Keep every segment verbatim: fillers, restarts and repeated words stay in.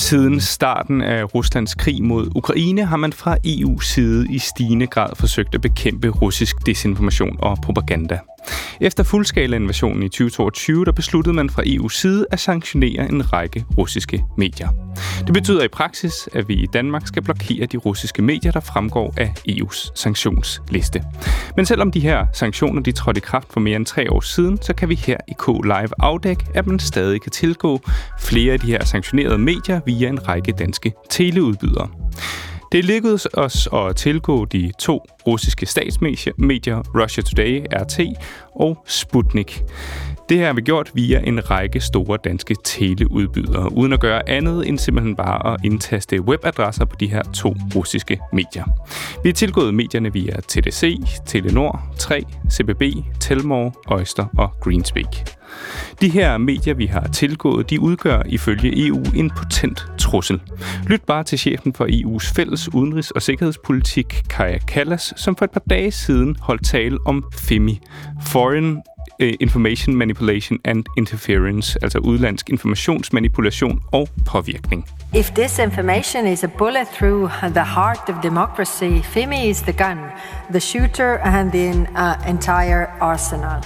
Siden starten af Ruslands krig mod Ukraine har man fra E U's side i stigende grad forsøgt at bekæmpe russisk desinformation og propaganda. Efter fuldskala-invasionen i tyve toogtyve, der besluttede man fra E U's side at sanktionere en række russiske medier. Det betyder i praksis, at vi i Danmark skal blokere de russiske medier, der fremgår af E U's sanktionsliste. Men selvom de her sanktioner de trådte i kraft for mere end tre år siden, så kan vi her i K-Live afdække, at man stadig kan tilgå flere af de her sanktionerede medier via en række danske teleudbydere. Det lykkedes os at tilgå de to russiske statsmedier, Russia Today, R T og Sputnik. Det her har vi gjort via en række store danske teleudbydere, uden at gøre andet end simpelthen bare at indtaste webadresser på de her to russiske medier. Vi har tilgået medierne via T D C, Telenor, tre, C B B, Telmore, Oyster og Greenspeak. De her medier, vi har tilgået, de udgør ifølge E U en potent trussel. Lyt bare til chefen for E U's fælles udenrigs- og sikkerhedspolitik, Kaja Kallas, som for et par dage siden holdt tale om F I M I, Foreign Information Manipulation and Interference, altså udlandsk informationsmanipulation og påvirkning. If disinformation is a bullet through the heart of democracy, F I M I is the gun, the shooter and the uh, entire arsenal.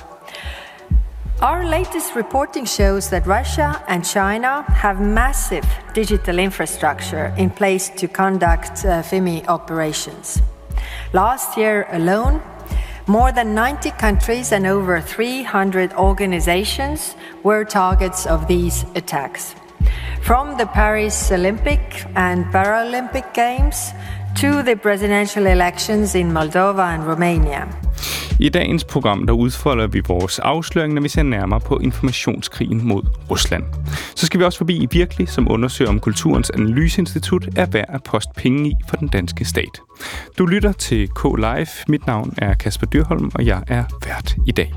Our latest reporting shows that Russia and China have massive digital infrastructure in place to conduct uh, F I M I operations. Last year alone, more than ninety countries and over three hundred organizations were targets of these attacks. From the Paris Olympic and Paralympic Games to the presidential elections in Moldova and Romania. I dagens program der udfolder vi vores afsløring, når vi ser nærmere på informationskrigen mod Rusland. Så skal vi også forbi i Virkelig, som undersøger om Kulturens Analyseinstitut er værd at poste penge i for den danske stat. Du lytter til K-Live. Mit navn er Kasper Dyrholm, og jeg er vært i dag.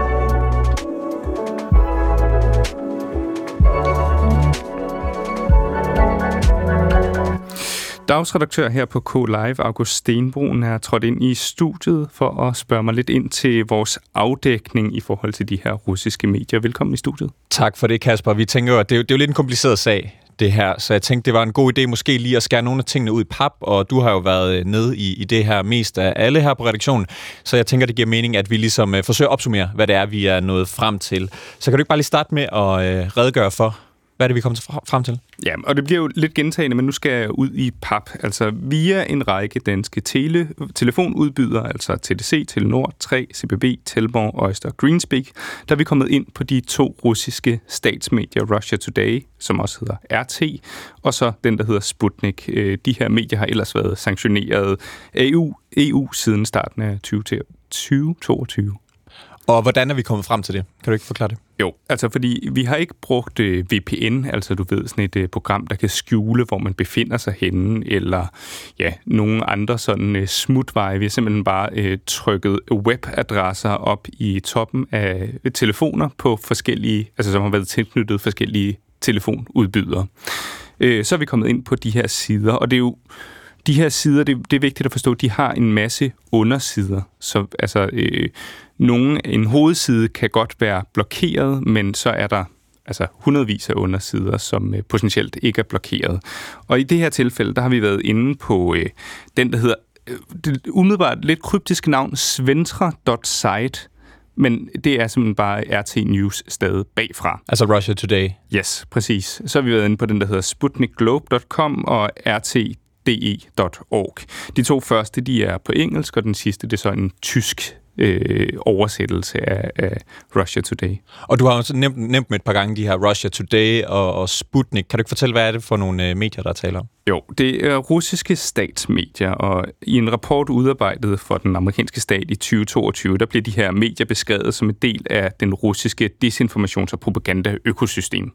Dagsredaktør her på K-Live, August Stenbroen, er trådt ind i studiet for at spørge mig lidt ind til vores afdækning i forhold til de her russiske medier. Velkommen i studiet. Tak for det, Kasper. Vi tænker jo, at det er jo, det er jo lidt en kompliceret sag, det her. Så jeg tænkte, det var en god idé måske lige at skære nogle af tingene ud i pap, og du har jo været nede i, i det her mest af alle her på redaktionen. Så jeg tænker, det giver mening, at vi ligesom uh, forsøger at opsummere, hvad det er, vi er nået frem til. Så kan du ikke bare lige starte med at uh, redegøre for, hvad er det, vi kommer frem til? Ja, og det bliver jo lidt gentagende, men nu skal jeg ud i pap. Altså via en række danske tele, telefonudbydere, altså T D C, Telenor, tre, C B B, Telmore, Oyster og Greenspeak, der er vi kommet ind på de to russiske statsmedier, Russia Today, som også hedder R T, og så den, der hedder Sputnik. De her medier har ellers været sanktioneret af E U, E U siden starten af tyve toogtyve. Og hvordan er vi kommet frem til det? Kan du ikke forklare det? Jo, altså fordi vi har ikke brugt øh, V P N, altså du ved sådan et øh, program, der kan skjule, hvor man befinder sig henne, eller ja, nogle andre sådan øh, smutveje. Vi har simpelthen bare øh, trykket webadresser op i toppen af øh, telefoner på forskellige, altså som har været tilknyttet forskellige telefonudbydere. Øh, så er vi kommet ind på de her sider, og det er jo de her sider, det, det er vigtigt at forstå, de har en masse undersider. Så altså, øh, nogle, en hovedside kan godt være blokeret, men så er der altså hundredvis af undersider, som øh, potentielt ikke er blokeret. Og i det her tilfælde, der har vi været inde på øh, den, der hedder, øh, det umiddelbart lidt kryptiske navn, sventra punktum site, men det er simpelthen bare R T News stadig bagfra. Altså Russia Today? Yes, præcis. Så har vi været inde på den, der hedder sputnik globe punktum com og R T D E punktum org. De to første, de er på engelsk, og den sidste, det er så en tysk øh, oversættelse af, af Russia Today. Og du har også nævnt, nævnt med et par gange de her Russia Today og, og Sputnik. Kan du ikke fortælle, hvad er det for nogle øh, medier, der taler om? Jo, det er russiske statsmedier, og i en rapport udarbejdet for den amerikanske stat i tyve toogtyve, der bliver de her medier beskrevet som en del af den russiske desinformations- og propaganda-økosystem.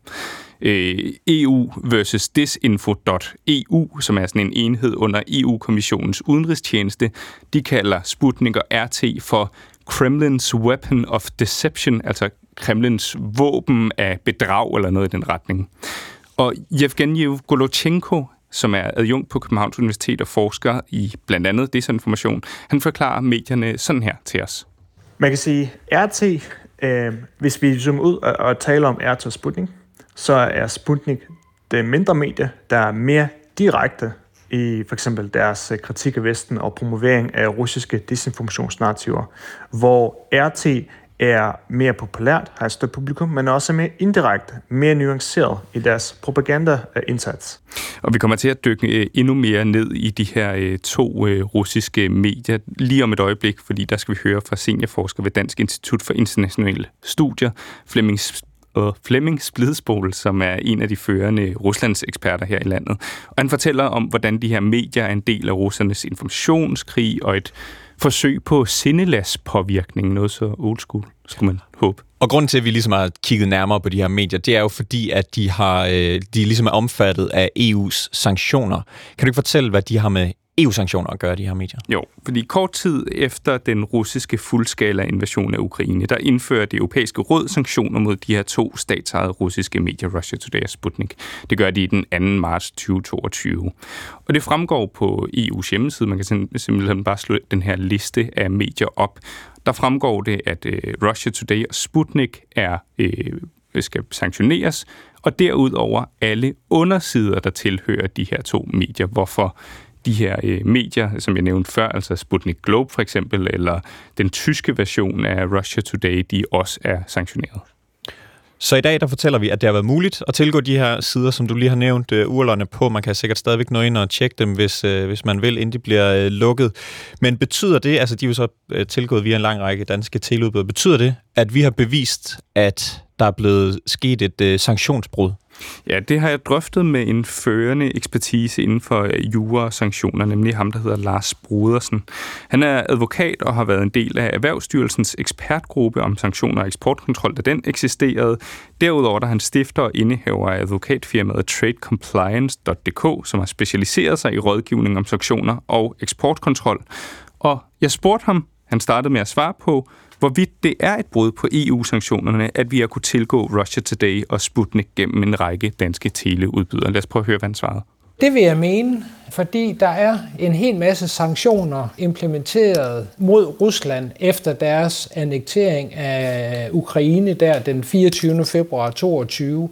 E U versus disinfo punktum E U, som er sådan en enhed under E U-kommissionens udenrigstjeneste, de kalder Sputnik og R T for Kremlins weapon of deception, altså Kremlins våben af bedrag eller noget i den retning. Og Yevgeny Golochenko, som er adjunkt på Københavns Universitet og forsker i blandt andet desinformation, han forklarer medierne sådan her til os. Man kan sige, R T, øh, hvis vi zoomer ud og, og taler om R T og Sputnik, så er Sputnik det er mindre medier, der er mere direkte i for eksempel deres kritik af Vesten og promovering af russiske desinformationsnarrativer, hvor R T er mere populært, har et større publikum, men også mere indirekte, mere nuanceret i deres propagandaindsats. Og vi kommer til at dykke endnu mere ned i de her to russiske medier lige om et øjeblik, fordi der skal vi høre fra seniorforsker ved Dansk Institut for Internationale Studier, Flemming og Flemming Splidsbol, som er en af de førende Ruslands eksperter her i landet. Og han fortæller om, hvordan de her medier er en del af russernes informationskrig og et forsøg på sindelaspåvirkning, noget så old school, skulle man håbe. Og grunden til, at vi ligesom har kigget nærmere på de her medier, det er jo fordi, at de, har, de ligesom er omfattet af E U's sanktioner. Kan du ikke fortælle, hvad de har med E U-sanktioner at gøre, de her medier? Jo, fordi kort tid efter den russiske fuldskala-invasion af Ukraine, der indfører det europæiske råd sanktioner mod de her to statsejede russiske medier, Russia Today og Sputnik. Det gør de den anden marts tyve toogtyve. Og det fremgår på E U's hjemmeside. Man kan simpelthen bare slå den her liste af medier op. Der fremgår det, at øh, Russia Today og Sputnik er, øh, skal sanktioneres, og derudover alle undersider, der tilhører de her to medier. Hvorfor de her øh, medier, som jeg nævnte før, altså Sputnik Globe for eksempel, eller den tyske version af Russia Today, de også er sanktioneret. Så i dag, der fortæller vi, at det har været muligt at tilgå de her sider, som du lige har nævnt, uh, urlerne på. Man kan sikkert stadigvæk nå ind og tjekke dem, hvis, uh, hvis man vil, inden de bliver uh, lukket. Men betyder det, altså de er jo så uh, tilgået via en lang række danske teleudbydere, betyder det, at vi har bevist, at der er blevet sket et uh, sanktionsbrud? Ja, det har jeg drøftet med en førende ekspertise inden for jura og sanktioner, nemlig ham, der hedder Lars Brodersen. Han er advokat og har været en del af Erhvervsstyrelsens ekspertgruppe om sanktioner og eksportkontrol, da den eksisterede. Derudover er han stifter og indehaver af advokatfirmaet trade compliance punktum d k, som har specialiseret sig i rådgivning om sanktioner og eksportkontrol. Og jeg spurgte ham, han startede med at svare på, hvorvidt det er et brud på E U-sanktionerne, at vi har kunne tilgå Russia Today og Sputnik gennem en række danske teleudbydere. Lad os prøve at høre, hvad han svarede. Det vil jeg mene, fordi der er en hel masse sanktioner implementeret mod Rusland efter deres annektering af Ukraine der den fireogtyvende februar toogtyve.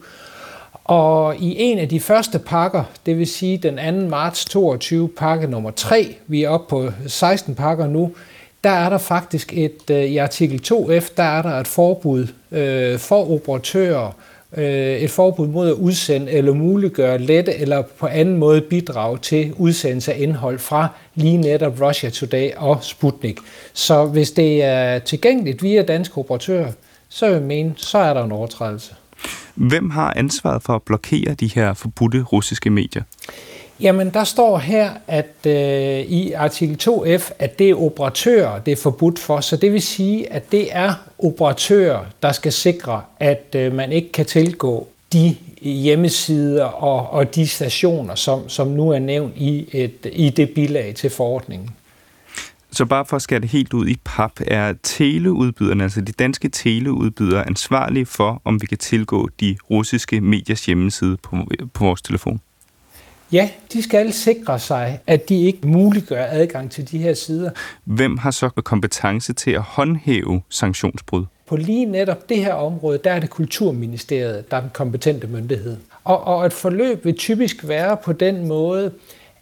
Og i en af de første pakker, det vil sige den anden marts toogtyve, pakke nummer tre, vi er oppe på seksten pakker nu, der er der faktisk et, i artikel to F, der er der et forbud øh, for operatører, øh, et forbud mod at udsende eller muliggøre lette eller på anden måde bidrage til udsendelse af indhold fra lige netop Russia Today og Sputnik. Så hvis det er tilgængeligt via danske operatører, så vil jeg mene, så er der en overtrædelse. Hvem har ansvaret for at blokere de her forbudte russiske medier? Jamen, der står her, at øh, i artikel to F, at det er operatører, det er forbudt for. Så det vil sige, at det er operatører, der skal sikre, at øh, man ikke kan tilgå de hjemmesider og, og de stationer, som, som nu er nævnt i, et, i det bilag til forordningen. Så bare for at skære det helt ud i pap, er teleudbyderne, altså de danske teleudbydere, ansvarlige for, om vi kan tilgå de russiske mediers hjemmeside på, på vores telefon? Ja, de skal sikre sig, at de ikke muliggør adgang til de her sider. Hvem har så kompetence til at håndhæve sanktionsbrud? På lige netop det her område, der er det Kulturministeriet, der er den kompetente myndighed. Og, og et forløb vil typisk være på den måde,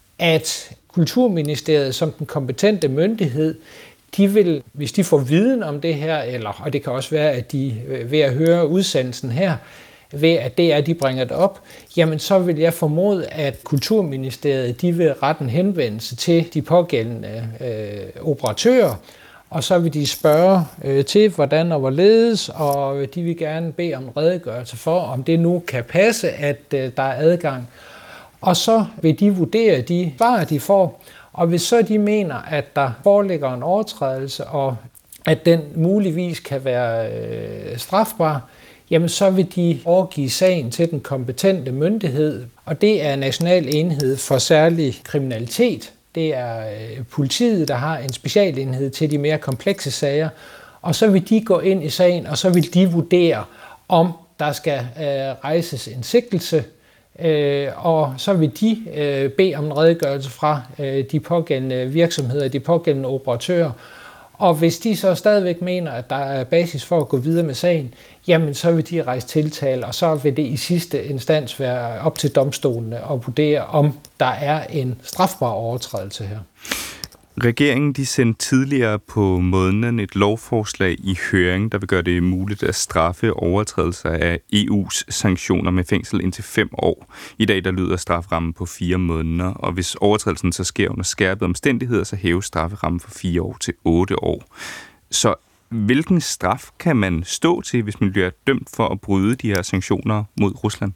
at Kulturministeriet som den kompetente myndighed, de vil, hvis de får viden om det her, eller, og det kan også være, at de ved at høre udsendelsen her, ved at det er, de bringer det op, jamen så vil jeg formode, at Kulturministeriet, de vil rette en henvendelse til de pågældende øh, operatører, og så vil de spørge øh, til, hvordan og hvorledes, og de vil gerne bede om en redegørelse for, om det nu kan passe, at øh, der er adgang. Og så vil de vurdere de svar, de får, og hvis så de mener, at der foreligger en overtrædelse, og at den muligvis kan være øh, strafbar, jamen så vil de overgive sagen til den kompetente myndighed, og det er National Enhed for Særlig Kriminalitet. Det er øh, politiet, der har en specialenhed til de mere komplekse sager, og så vil de gå ind i sagen, og så vil de vurdere, om der skal øh, rejses en sigtelse, øh, og så vil de øh, bede om en redegørelse fra øh, de pågældende virksomheder, de pågældende operatører, Og hvis de så stadigvæk mener, at der er basis for at gå videre med sagen, jamen så vil de rejse tiltale, og så vil det i sidste instans være op til domstolene at vurdere, om der er en strafbar overtrædelse her. Regeringen de sendte tidligere på måneden et lovforslag i høring, der vil gøre det muligt at straffe overtrædelser af E U's sanktioner med fængsel indtil fem år. I dag der lyder straframmen på fire måneder, og hvis overtrædelsen så sker under skærpede omstændigheder, så hæves strafferammen fra fire år til otte år. Så hvilken straf kan man stå til, hvis man bliver dømt for at bryde de her sanktioner mod Rusland?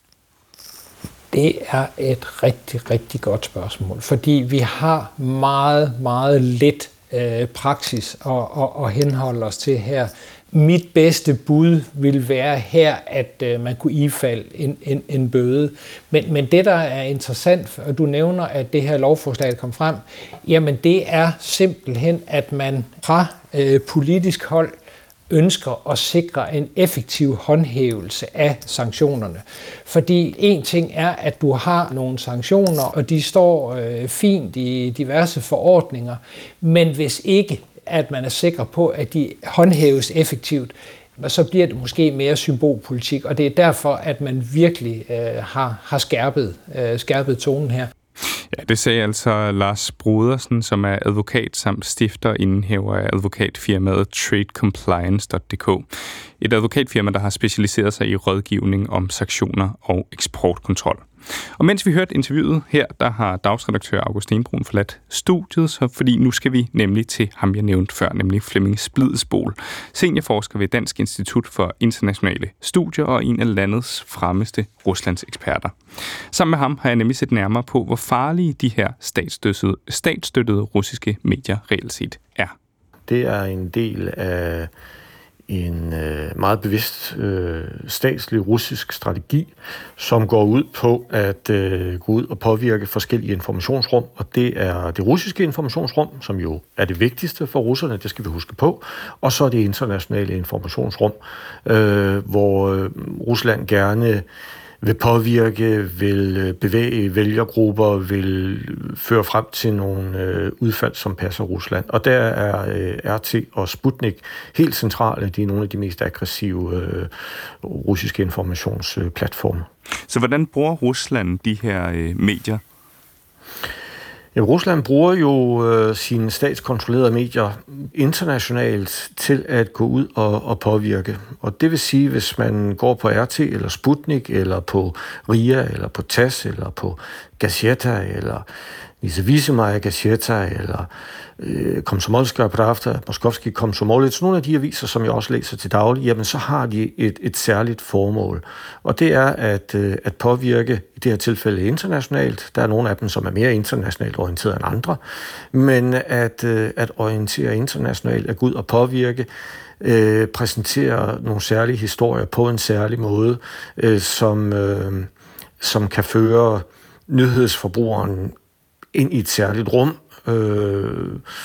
Det er et rigtig, rigtig godt spørgsmål, fordi vi har meget, meget lidt øh, praksis at, at, at henholde os til her. Mit bedste bud vil være her, at øh, man kunne ifalde en, en, en bøde. Men, men det, der er interessant, og du nævner, at det her lovforslag kom frem, jamen det er simpelthen, at man fra øh, politisk hold ønsker at sikre en effektiv håndhævelse af sanktionerne. Fordi en ting er, at du har nogle sanktioner, og de står øh, fint i diverse forordninger, men hvis ikke, at man er sikker på, at de håndhæves effektivt, så bliver det måske mere symbolpolitik, og det er derfor, at man virkelig øh, har, har skærpet, øh, skærpet tonen her. Ja, det sagde altså Lars Brodersen, som er advokat samt stifter og indehaver af advokatfirmaet trade compliance punktum d k. Et advokatfirma, der har specialiseret sig i rådgivning om sanktioner og eksportkontrol. Og mens vi hørte interviewet her, der har dagsredaktør August Stenbrun forladt studiet, så fordi nu skal vi nemlig til ham, jeg nævnte før, nemlig Flemming Splidsboel, seniorforsker ved Dansk Institut for Internationale Studier og en af landets fremmeste Ruslands eksperter. Sammen med ham har jeg nemlig set nærmere på, hvor farlige de her statsstøttede, statsstøttede russiske medier reelt set er. Det er en del af en øh, meget bevidst øh, statslig russisk strategi, som går ud på at øh, gå ud og påvirke forskellige informationsrum, og det er det russiske informationsrum, som jo er det vigtigste for russerne, det skal vi huske på, og så er det internationale informationsrum, øh, hvor øh, Rusland gerne vil påvirke, vil bevæge vælgergrupper, vil føre frem til nogle øh, udfald, som passer Rusland. Og der er øh, R T og Sputnik helt centrale. De er nogle af de mest aggressive øh, russiske informationsplatforme. Så hvordan bruger Rusland de her øh, medier? Ja, Rusland bruger jo øh, sine statskontrollerede medier internationalt til at gå ud og, og påvirke. Og det vil sige, hvis man går på R T eller Sputnik, eller på R I A, eller på T A S S, eller på Gazeta, eller Nezavisimaya Gazeta, eller øh, Komsomolskaya Pravda, Moskovski Komsomolets, nogle af de aviser, som jeg også læser til daglig, jamen så har de et, et særligt formål. Og det er at, øh, at påvirke, i det her tilfælde internationalt, der er nogle af dem, som er mere internationalt orienteret end andre, men at, øh, at orientere internationalt, at gå ud og påvirke, øh, præsentere nogle særlige historier på en særlig måde, øh, som, øh, som kan føre nyhedsforbrugeren ind i et særligt rum, øh,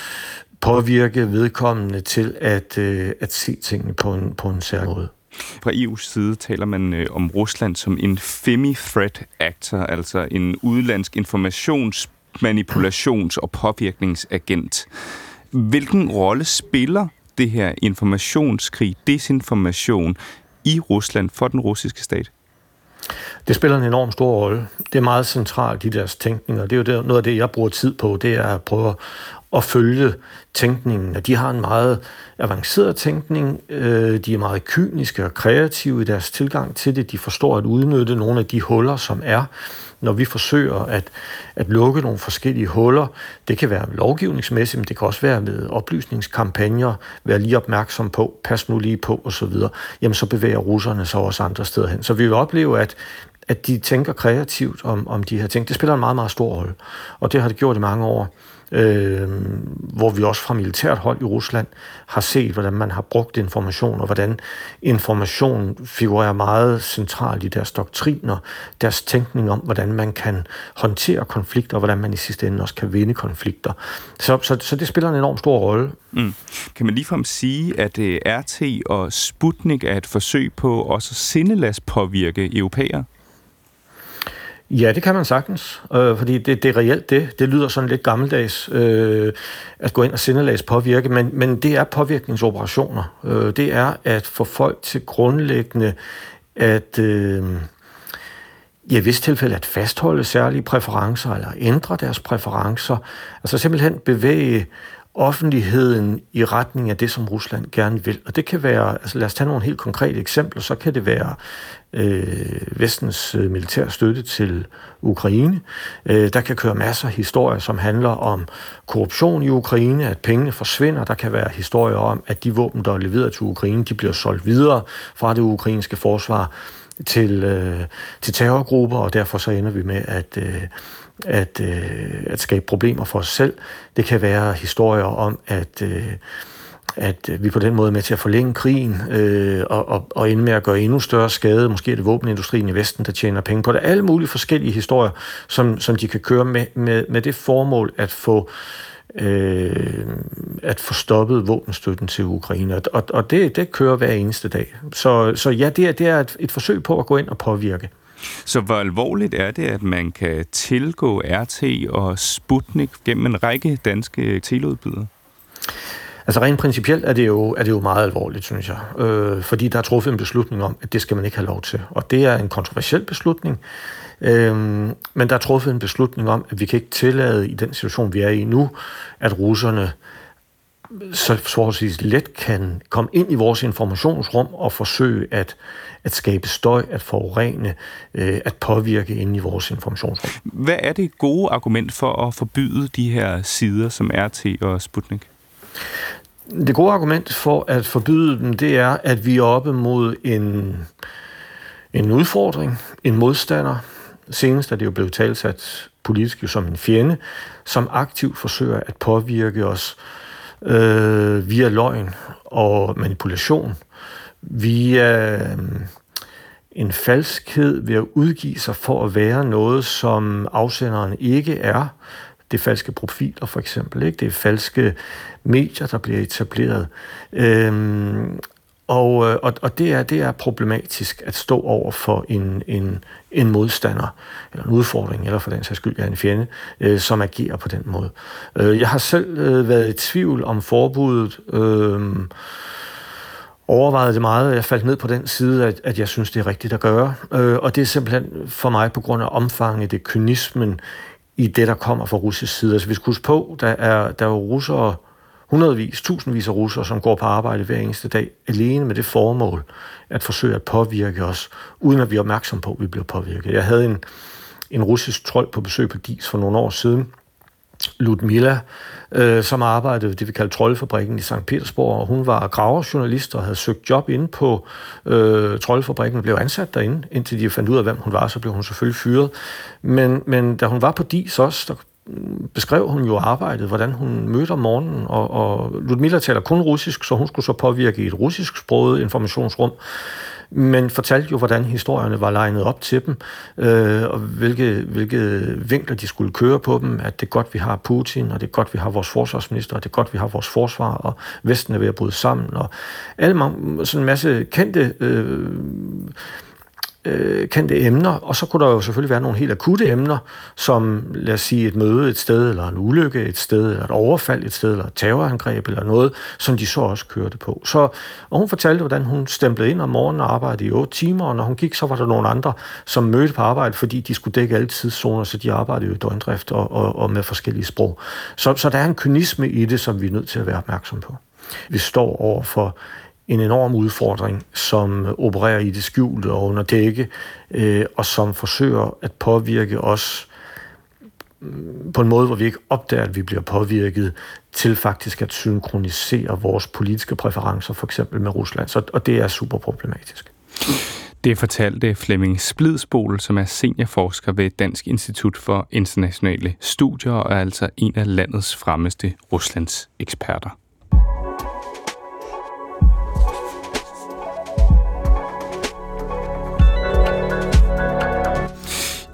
påvirke vedkommende til at, øh, at se tingene på en, på en særlig måde. Fra E U's side taler man øh, om Rusland som en Femi-threat actor, altså en udenlandsk informations-, manipulations- og påvirkningsagent. Hvilken rolle spiller det her informationskrig, desinformation i Rusland for den russiske stat? Det spiller en enormt stor rolle. Det er meget centralt i deres tænkning, og det er jo det, noget af det, jeg bruger tid på, det er at prøve at følge tænkningen. De har en meget avanceret tænkning, de er meget kyniske og kreative i deres tilgang til det. De forstår at udnytte nogle af de huller, som er, når vi forsøger at, at lukke nogle forskellige huller. Det kan være lovgivningsmæssigt, men det kan også være med oplysningskampagner, være lige opmærksom på, pas nu lige på osv. Jamen så bevæger russerne sig også andre steder hen. Så vi vil opleve, at at de tænker kreativt om, om de her ting. Det spiller en meget, meget stor rolle, og det har det gjort i mange år, øh, hvor vi også fra militært hold i Rusland har set, hvordan man har brugt information, og hvordan information figurerer meget centralt i deres doktriner, deres tænkning om, hvordan man kan håndtere konflikter, og hvordan man i sidste ende også kan vinde konflikter. Så, så, så det spiller en enormt stor rolle. Mm. Kan man ligefrem sige, at R T og Sputnik er et forsøg på også at sindelads påvirke europæere? Ja, det kan man sagtens, øh, fordi det, det er reelt det. Det lyder sådan lidt gammeldags øh, at gå ind og sindelags påvirke, men, men det er påvirkningsoperationer. Øh, det er at få folk til grundlæggende at, øh, i et vist tilfælde, at fastholde særlige præferencer eller ændre deres præferencer. Altså simpelthen bevæge offentligheden i retning af det, som Rusland gerne vil. Og det kan være, altså lad os tage nogle helt konkrete eksempler, så kan det være øh, vestens øh, militær støtte til Ukraine. Øh, der kan køre masser af historier, som handler om korruption i Ukraine, at pengene forsvinder. Der kan være historier om, at de våben, der er leveret til Ukraine, de bliver solgt videre fra det ukrainske forsvar til, øh, til terrorgrupper, og derfor så ender vi med at øh, At, øh, at skabe problemer for os selv. Det kan være historier om, at, øh, at vi på den måde er med til at forlænge krigen øh, og, og, og ende med at gøre endnu større skade. Måske er det våbenindustrien i Vesten, der tjener penge på det. Alle mulige forskellige historier, som, som de kan køre med, med, med det formål at få øh, at få stoppet våbenstøtten til Ukraine. Og, og det, det kører hver eneste dag. Så, så ja, det er, det er et, et forsøg på at gå ind og påvirke. Så hvor alvorligt er det, at man kan tilgå R T og Sputnik gennem en række danske teleudbydere? Altså rent principielt er det jo, er det jo meget alvorligt, synes jeg. Øh, fordi der er truffet en beslutning om, at det skal man ikke have lov til. Og det er en kontroversiel beslutning. Øh, men der er truffet en beslutning om, at vi kan ikke tillade i den situation, vi er i nu, at russerne så forholdsvis let kan komme ind i vores informationsrum og forsøge at, at skabe støj, at forurene, øh, at påvirke inde i vores informationsrum. Hvad er det gode argument for at forbyde de her sider som R T og Sputnik? Det gode argument for at forbyde dem, det er, at vi er oppe mod en, en udfordring, en modstander. Senest er det jo blevet talsat politisk som en fjende, som aktivt forsøger at påvirke os Øh, via løgn og manipulation, via øh, en falskhed ved at udgive sig for at være noget, som afsenderen ikke er. Det er falske profiler for eksempel, ikke? Det er falske medier, der bliver etableret. Øh, og, og, og det er, det er problematisk at stå over for en, en, en modstander, eller en udfordring, eller for den sags skyld, en fjende, øh, som agerer på den måde. Øh, jeg har selv øh, været i tvivl om forbuddet, øh, overvejede det meget, og jeg faldt ned på den side, at, at jeg synes, det er rigtigt at gøre. Øh, og det er simpelthen for mig på grund af omfanget, det kynismen i det, der kommer fra russisk side. Altså vi skal huske på, der er, der er jo russere, hundredvis, tusindvis af russere, som går på arbejde hver eneste dag, alene med det formål at forsøge at påvirke os, uden at vi er opmærksom på, at vi bliver påvirket. Jeg havde en, en russisk trold på besøg på D I S for nogle år siden, Ludmila, øh, som arbejdede ved det, vi kalder Troldefabrikken i Sankt Petersborg, og hun var graverjournalist og havde søgt job inde på øh, Troldefabrikken og blev ansat derinde, indtil de fandt ud af, hvem hun var, så blev hun selvfølgelig fyret. Men, men da hun var på D I S også, der beskrev hun jo arbejdet, hvordan hun mødte om morgenen, og, og Ludmila taler kun russisk, så hun skulle så påvirke i et russisksproget informationsrum, men fortalte jo, hvordan historierne var legnet op til dem, øh, og hvilke, hvilke vinkler de skulle køre på dem, at det er godt, vi har Putin, og det er godt, vi har vores forsvarsminister, og det er godt, vi har vores forsvar, og Vesten er ved at bryde sammen, og alle sådan en masse kendte øh, kendte emner, og så kunne der jo selvfølgelig være nogle helt akutte emner, som lad os sige et møde et sted, eller en ulykke et sted, eller et overfald et sted, eller et terrorangreb, eller noget, som de så også kørte på. Så, og hun fortalte, hvordan hun stemplede ind om morgenen og arbejdede i otte timer, og når hun gik, så var der nogle andre, som mødte på arbejde, fordi de skulle dække alle tidszoner, så de arbejdede jo i døgndrift og, og, og med forskellige sprog. Så, så der er en kynisme i det, som vi er nødt til at være opmærksom på. Vi står over for en enorm udfordring, som opererer i det skjulte og under dække, øh, og som forsøger at påvirke os på en måde, hvor vi ikke opdager, at vi bliver påvirket, til faktisk at synkronisere vores politiske præferencer, for eksempel med Rusland. Så, og det er super problematisk. Det fortalte Flemming Splidsbol, som er seniorforsker ved Dansk Institut for Internationale Studier og er altså en af landets fremmeste Ruslands eksperter.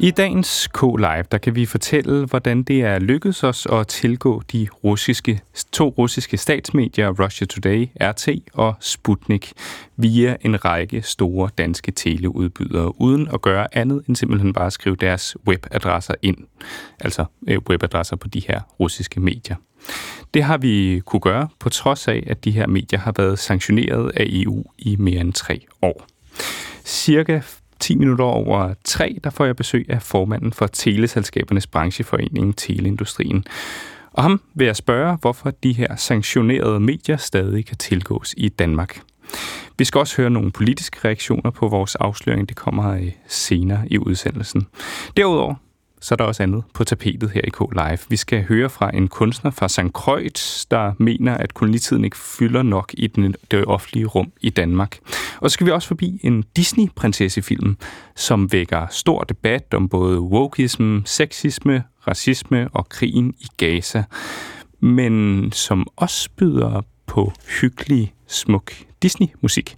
I dagens K-Live, der kan vi fortælle, hvordan det er lykkedes os at tilgå de russiske, to russiske statsmedier, Russia Today, R T og Sputnik, via en række store danske teleudbydere, uden at gøre andet end simpelthen bare at skrive deres webadresser ind. Altså webadresser på de her russiske medier. Det har vi kunne gøre, på trods af, at de her medier har været sanktioneret af E U i mere end tre år. Cirka ti minutter over tre, der får jeg besøg af formanden for teleselskabernes brancheforening Teleindustrien. Og ham vil jeg spørge, hvorfor de her sanktionerede medier stadig kan tilgås i Danmark. Vi skal også høre nogle politiske reaktioner på vores afsløring. Det kommer senere i udsendelsen. Derudover så er der også andet på tapetet her i K-Live. Vi skal høre fra en kunstner fra Sankt Croix, der mener, at kolonitiden ikke fylder nok i den, det offentlige rum i Danmark. Og så skal vi også forbi en Disney-prinsessefilm, som vækker stor debat om både wokeism, sexisme, racisme og krigen i Gaza, men som også byder på hyggelig, smuk Disney-musik.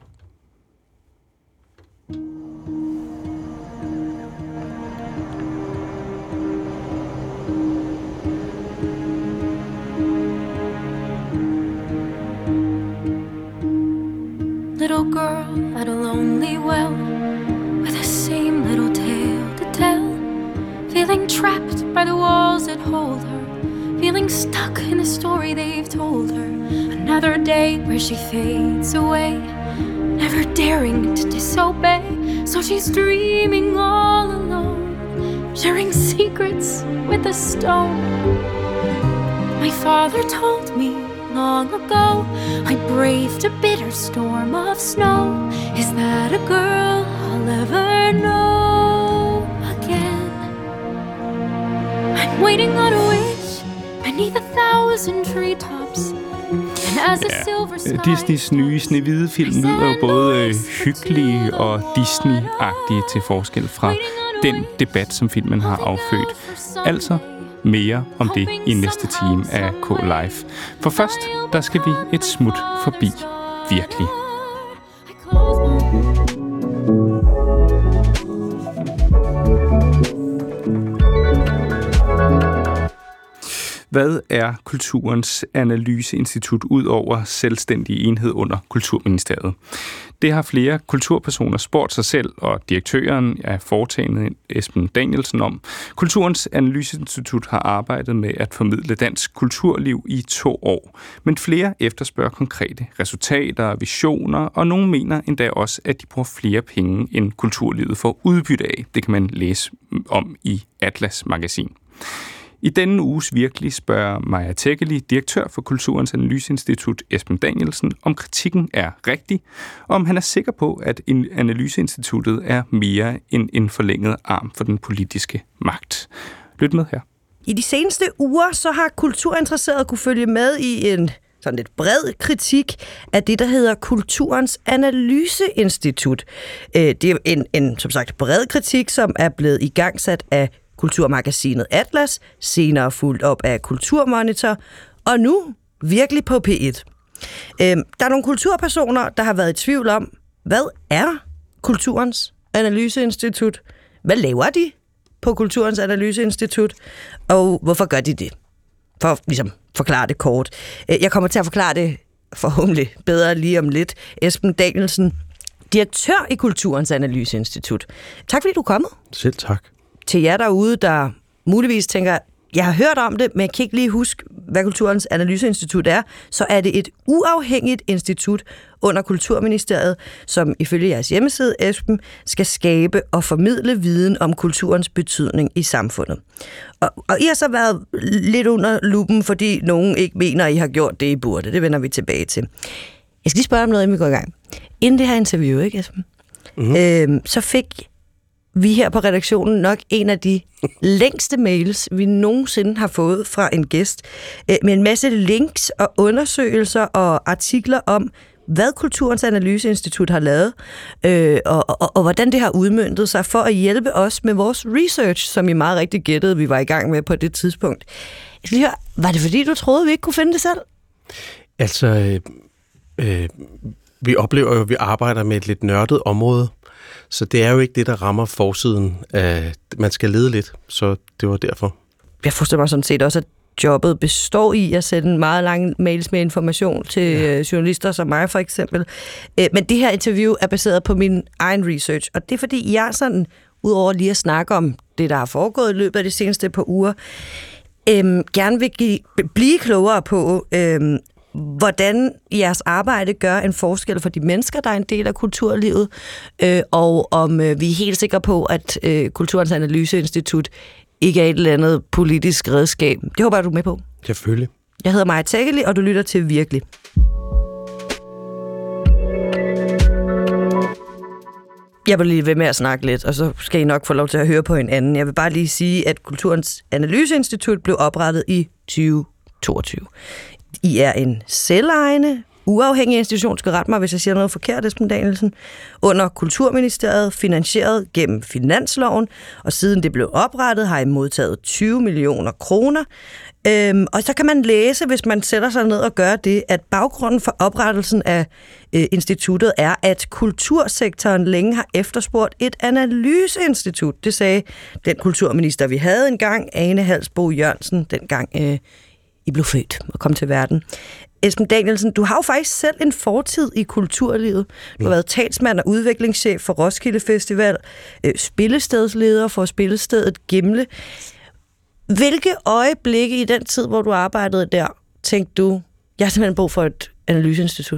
Little girl at a lonely well, with the same little tale to tell, feeling trapped by the walls that hold her, feeling stuck in the story they've told her. Another day where she fades away, never daring to disobey, so she's dreaming all alone, sharing secrets with the stone. My father told me long ago, I braved a bitter storm of snow. Is that a girl I'll ever know again? I'm waiting on a wish beneath a thousand treetops. Ja, Disneys nye Snehvide-film lyder jo både hyggelig og Disney-agtig til forskel fra den debat, som filmen har affødt. Altså mere om det i næste time af K-Live. For først, der skal vi et smut forbi virkelig. Hvad er Kulturens Analyseinstitut ud over selvstændig enhed under Kulturministeriet? Det har flere kulturpersoner spurgt sig selv, og direktøren af foretagendet Esben Danielsen om. Kulturens Analyseinstitut har arbejdet med at formidle dansk kulturliv i to år, men flere efterspørger konkrete resultater og visioner, og nogle mener endda også, at de bruger flere penge end kulturlivet får udbytte af. Det kan man læse om i Atlas Magasin. I denne uges virkelig spørger Maja Tekkeli, direktør for Kulturens Analyseinstitut, Esben Danielsen, om kritikken er rigtig, og om han er sikker på, at Analyseinstituttet er mere end en forlænget arm for den politiske magt. Lyt med her. I de seneste uger så har kulturinteresserede kunne følge med i en sådan lidt bred kritik af det, der hedder Kulturens Analyseinstitut. Det er en, en som sagt bred kritik, som er blevet igangsat af Kulturmagasinet Atlas, senere fulgt op af Kulturmonitor, og nu virkelig på P et. Øhm, der er nogle kulturpersoner, der har været i tvivl om, hvad er Kulturens Analyseinstitut? Hvad laver de på Kulturens Analyseinstitut? Og hvorfor gør de det? For at ligesom, forklare det kort. Jeg kommer til at forklare det forhåbentlig bedre lige om lidt. Esben Danielsen, direktør i Kulturens Analyseinstitut. Tak fordi du er kommet. Selv tak. Til jer derude, der muligvis tænker, jeg har hørt om det, men jeg kan ikke lige huske, hvad Kulturens Analyseinstitut er, så er det et uafhængigt institut under Kulturministeriet, som ifølge jeres hjemmeside, Esben, skal skabe og formidle viden om kulturens betydning i samfundet. Og, og I har så været lidt under lupen, fordi nogen ikke mener, at I har gjort det, I burde. Det vender vi tilbage til. Jeg skal lige spørge om noget, inden vi går i gang. Inden det her interview, ikke Esben? Mm-hmm. Øhm, så fik vi her på redaktionen nok en af de længste mails, vi nogensinde har fået fra en gæst, med en masse links og undersøgelser og artikler om, hvad Kulturens Analyseinstitut har lavet, øh, og, og, og hvordan det har udmøntet sig for at hjælpe os med vores research, som I meget rigtig gættede, vi var i gang med på det tidspunkt. Jeg skal lige høre, var det fordi, du troede, vi ikke kunne finde det selv? Altså, øh, øh, vi oplever jo, at vi arbejder med et lidt nørdet område, Så det er jo ikke det, der rammer forsiden. Af, man skal lede lidt, så det var derfor. Jeg forstår mig sådan set også, at jobbet består i at sende meget lange mails med information til ja. journalister som mig for eksempel. Men det her interview er baseret på min egen research, og det er fordi, jeg sådan, udover lige at snakke om det, der har foregået i løbet af de seneste par uger, øhm, gerne vil give, blive klogere på, øhm, hvordan jeres arbejde gør en forskel for de mennesker, der er en del af kulturlivet, øh, og om øh, vi er helt sikre på, at øh, Kulturens Analyseinstitut ikke er et eller andet politisk redskab. Det håber jeg, du er med på. Selvfølgelig. Jeg hedder Maja Tegeli, og du lytter til Virkelig. Jeg vil lige ved med at snakke lidt, og så skal I nok få lov til at høre på hinanden. Jeg vil bare lige sige, at Kulturens Analyseinstitut blev oprettet i tyve toogtyve. I er en selvejende, uafhængig institution, skal rette mig, hvis jeg siger noget forkert, Esben Danielsen, under Kulturministeriet, finansieret gennem finansloven, og siden det blev oprettet, har I modtaget tyve millioner kroner. Øhm, og så kan man læse, hvis man sætter sig ned og gør det, at baggrunden for oprettelsen af øh, instituttet er, at kultursektoren længe har efterspurgt et analyseinstitut. Det sagde den kulturminister, vi havde engang, Ane Halsboe Jørgensen, dengang øh, I blev født og kom til verden. Esben Danielsen, du har jo faktisk selv en fortid i kulturlivet. Du har været talsmand og udviklingschef for Roskilde Festival, øh, spillestedsleder for spillestedet Gimle. Hvilke øjeblikke i den tid, hvor du arbejdede der, tænkte du, jeg har simpelthen brug for et analyseinstitut?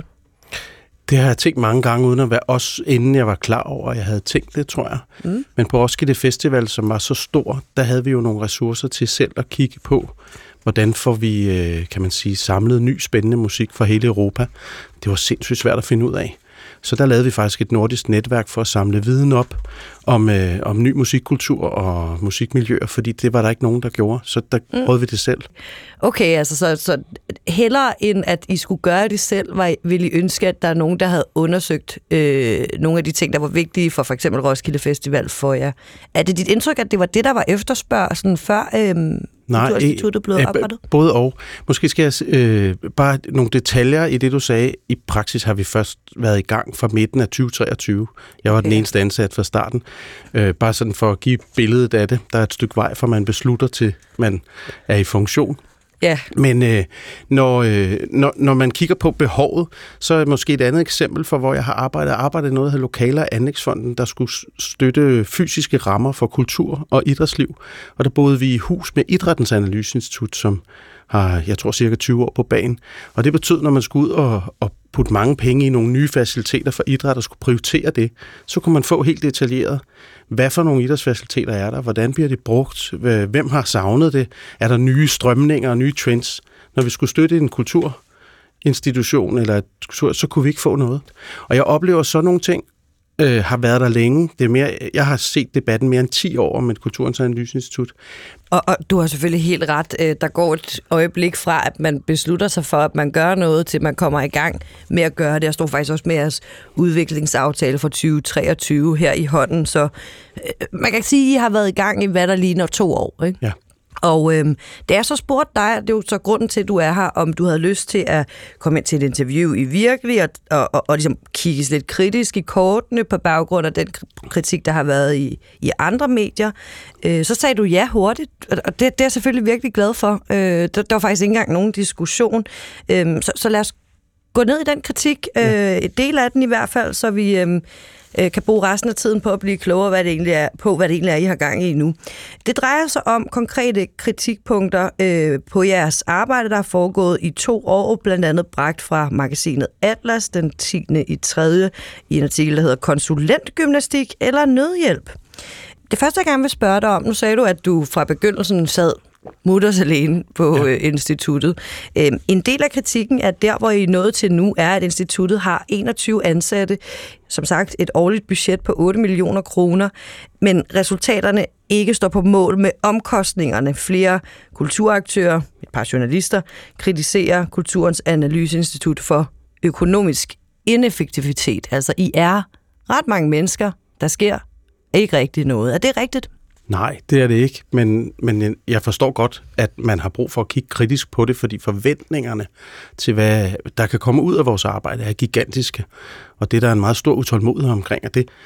Det har jeg tænkt mange gange, uden at være også inden jeg var klar over, at jeg havde tænkt det, tror jeg. Mm. Men på Roskilde Festival, som var så stor, der havde vi jo nogle ressourcer til selv at kigge på, hvordan får vi, kan man sige, samlet ny spændende musik fra hele Europa. Det var sindssygt svært at finde ud af. Så der lavede vi faktisk et nordisk netværk for at samle viden op om, øh, om ny musikkultur og musikmiljøer, fordi det var der ikke nogen, der gjorde. Så der mm. prøvede vi det selv. Okay, altså så, så hellere end at I skulle gøre det selv, var, ville I ønske, at der er nogen, der havde undersøgt øh, nogle af de ting, der var vigtige for for eksempel Roskilde Festival for jer. Er det dit indtryk, at det var det, der var efterspørgselen før øh, Nej, Kulturinstituttet blev oprettet? Både og. Måske skal jeg øh, bare nogle detaljer i det, du sagde. I praksis har vi først været i gang fra midten af tyve treogtyve. Jeg var den ja. eneste ansat fra starten. Øh, bare sådan for at give billedet af det. Der er et stykke vej, fra man beslutter til, man er i funktion. Ja. Men øh, når, øh, når, når man kigger på behovet, så er måske et andet eksempel for, hvor jeg har arbejdet. Jeg arbejdede noget af Lokaler af Anlægsfonden, der skulle støtte fysiske rammer for kultur og idrætsliv. Og der boede vi i hus med Idrættens Analyseinstitut, som har, jeg tror, cirka tyve år på banen. Og det betød, når man skulle ud og, og putte mange penge i nogle nye faciliteter for idræt og skulle prioritere det, så kunne man få helt detaljeret, hvad for nogle idrætsfaciliteter er der, hvordan bliver det brugt, hvem har savnet det, er der nye strømninger og nye trends. Når vi skulle støtte en kulturinstitution, eller et kultur, så kunne vi ikke få noget. Og jeg oplever sådan nogle ting, øh, har været der længe. Det er mere, jeg har set debatten mere end ti år om et Kulturens Analyseinstitut. Og, og du har selvfølgelig helt ret. Der går et øjeblik fra, at man beslutter sig for, at man gør noget, til man kommer i gang med at gøre det. Jeg står faktisk også med jeres udviklingsaftale for tyve treogtyve her i hånden, så øh, man kan sige, at I har været i gang i, hvad der ligner to år, ikke? Ja. Og øhm, det er så spurgt dig, det er jo så grunden til, at du er her, om du havde lyst til at komme ind til et interview i Virkelig, og, og, og, og ligesom kigges lidt kritisk i kortene på baggrund af den kritik, der har været i, i andre medier. Øh, så sagde du ja hurtigt, og det, det er jeg selvfølgelig virkelig glad for. Øh, der, der var faktisk ikke engang nogen diskussion. Øh, så, så lad os gå ned i den kritik, øh, en del af den i hvert fald, så vi øh, kan bruge resten af tiden på at blive klogere hvad det egentlig er, på, hvad det egentlig er, I har gang i nu. Det drejer sig om konkrete kritikpunkter øh, på jeres arbejde, der er foregået i to år, blandt andet bragt fra magasinet Atlas den tiende i tredje i en artikel, der hedder Konsulentgymnastik eller nødhjælp. Det første, jeg gerne vil spørge dig om, nu sagde du, at du fra begyndelsen sad mutters alene på ja. instituttet. En del af kritikken er der, hvor I er nået til nu, er, at instituttet har enogtyve ansatte, som sagt et årligt budget på otte millioner kroner, men resultaterne ikke står på mål med omkostningerne. Flere kulturaktører, et par journalister, kritiserer Kulturens Analyseinstitut for økonomisk ineffektivitet. Altså, I er ret mange mennesker, der sker ikke rigtig noget. Er det rigtigt? Nej, det er det ikke, men, men jeg forstår godt, at man har brug for at kigge kritisk på det, fordi forventningerne til, hvad der kan komme ud af vores arbejde, er gigantiske. Og det der er en meget stor utålmodighed omkring, og det,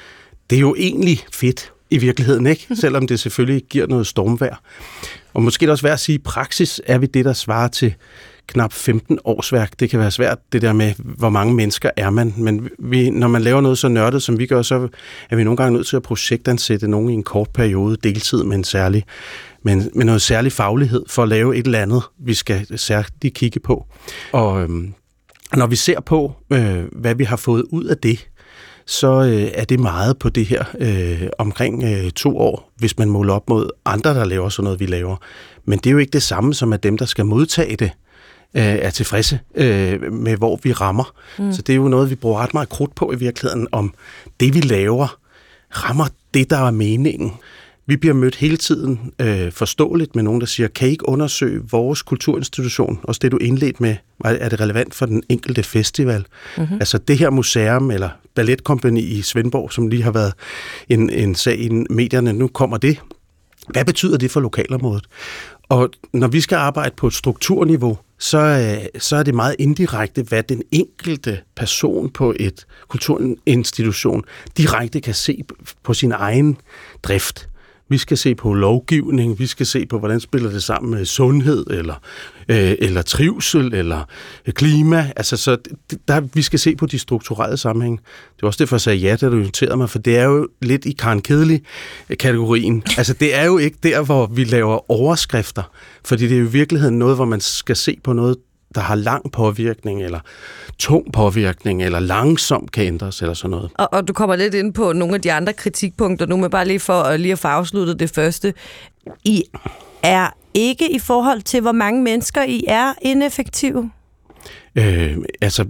det er jo egentlig fedt i virkeligheden, ikke? Selvom det selvfølgelig giver noget stormvejr. Og måske det også værd at sige, at i praksis er vi det, der svarer til knap femten årsværk. Det kan være svært, det der med, hvor mange mennesker er man. Men vi, når man laver noget så nørdet, som vi gør, så er vi nogle gange nødt til at projektansætte nogen i en kort periode, deltid med en særlig, med, med noget særlig faglighed for at lave et eller andet, vi skal særligt kigge på. Og øhm, når vi ser på, øh, hvad vi har fået ud af det, så øh, er det meget på det her øh, omkring øh, to år, hvis man måler op mod andre, der laver sådan noget, vi laver. Men det er jo ikke det samme som, at dem, der skal modtage det, øh, er tilfredse øh, med, hvor vi rammer. Mm. Så det er jo noget, vi bruger ret meget krudt på i virkeligheden, om det, vi laver, rammer det, der er meningen. Vi bliver mødt hele tiden øh, forståeligt med nogen, der siger, kan I ikke undersøge vores kulturinstitution, også det, du indledte med, er det relevant for den enkelte festival? Mm-hmm. Altså det her museum eller balletkompagni i Svendborg, som lige har været en, en sag i medierne, nu kommer det. Hvad betyder det for lokalområdet? Og når vi skal arbejde på et strukturniveau, så, øh, så er det meget indirekte, hvad den enkelte person på et kulturinstitution direkte kan se på sin egen drift. Vi skal se på lovgivning, vi skal se på, hvordan spiller det sammen med sundhed, eller, øh, eller trivsel, eller klima. Altså, så der, vi skal se på de strukturelle sammenhæng. Det var også derfor, jeg sagde ja, da du inviterede mig, for det er jo lidt i Karen Kedelig-kategorien. Altså, det er jo ikke der, hvor vi laver overskrifter, fordi det er jo i virkeligheden noget, hvor man skal se på noget, der har lang påvirkning, eller tung påvirkning, eller langsomt kan ændres, eller sådan noget. Og, og du kommer lidt ind på nogle af de andre kritikpunkter, nu med bare lige for at lige at få afsluttet det første. I er ikke i forhold til, hvor mange mennesker I er ineffektive? Øh, altså,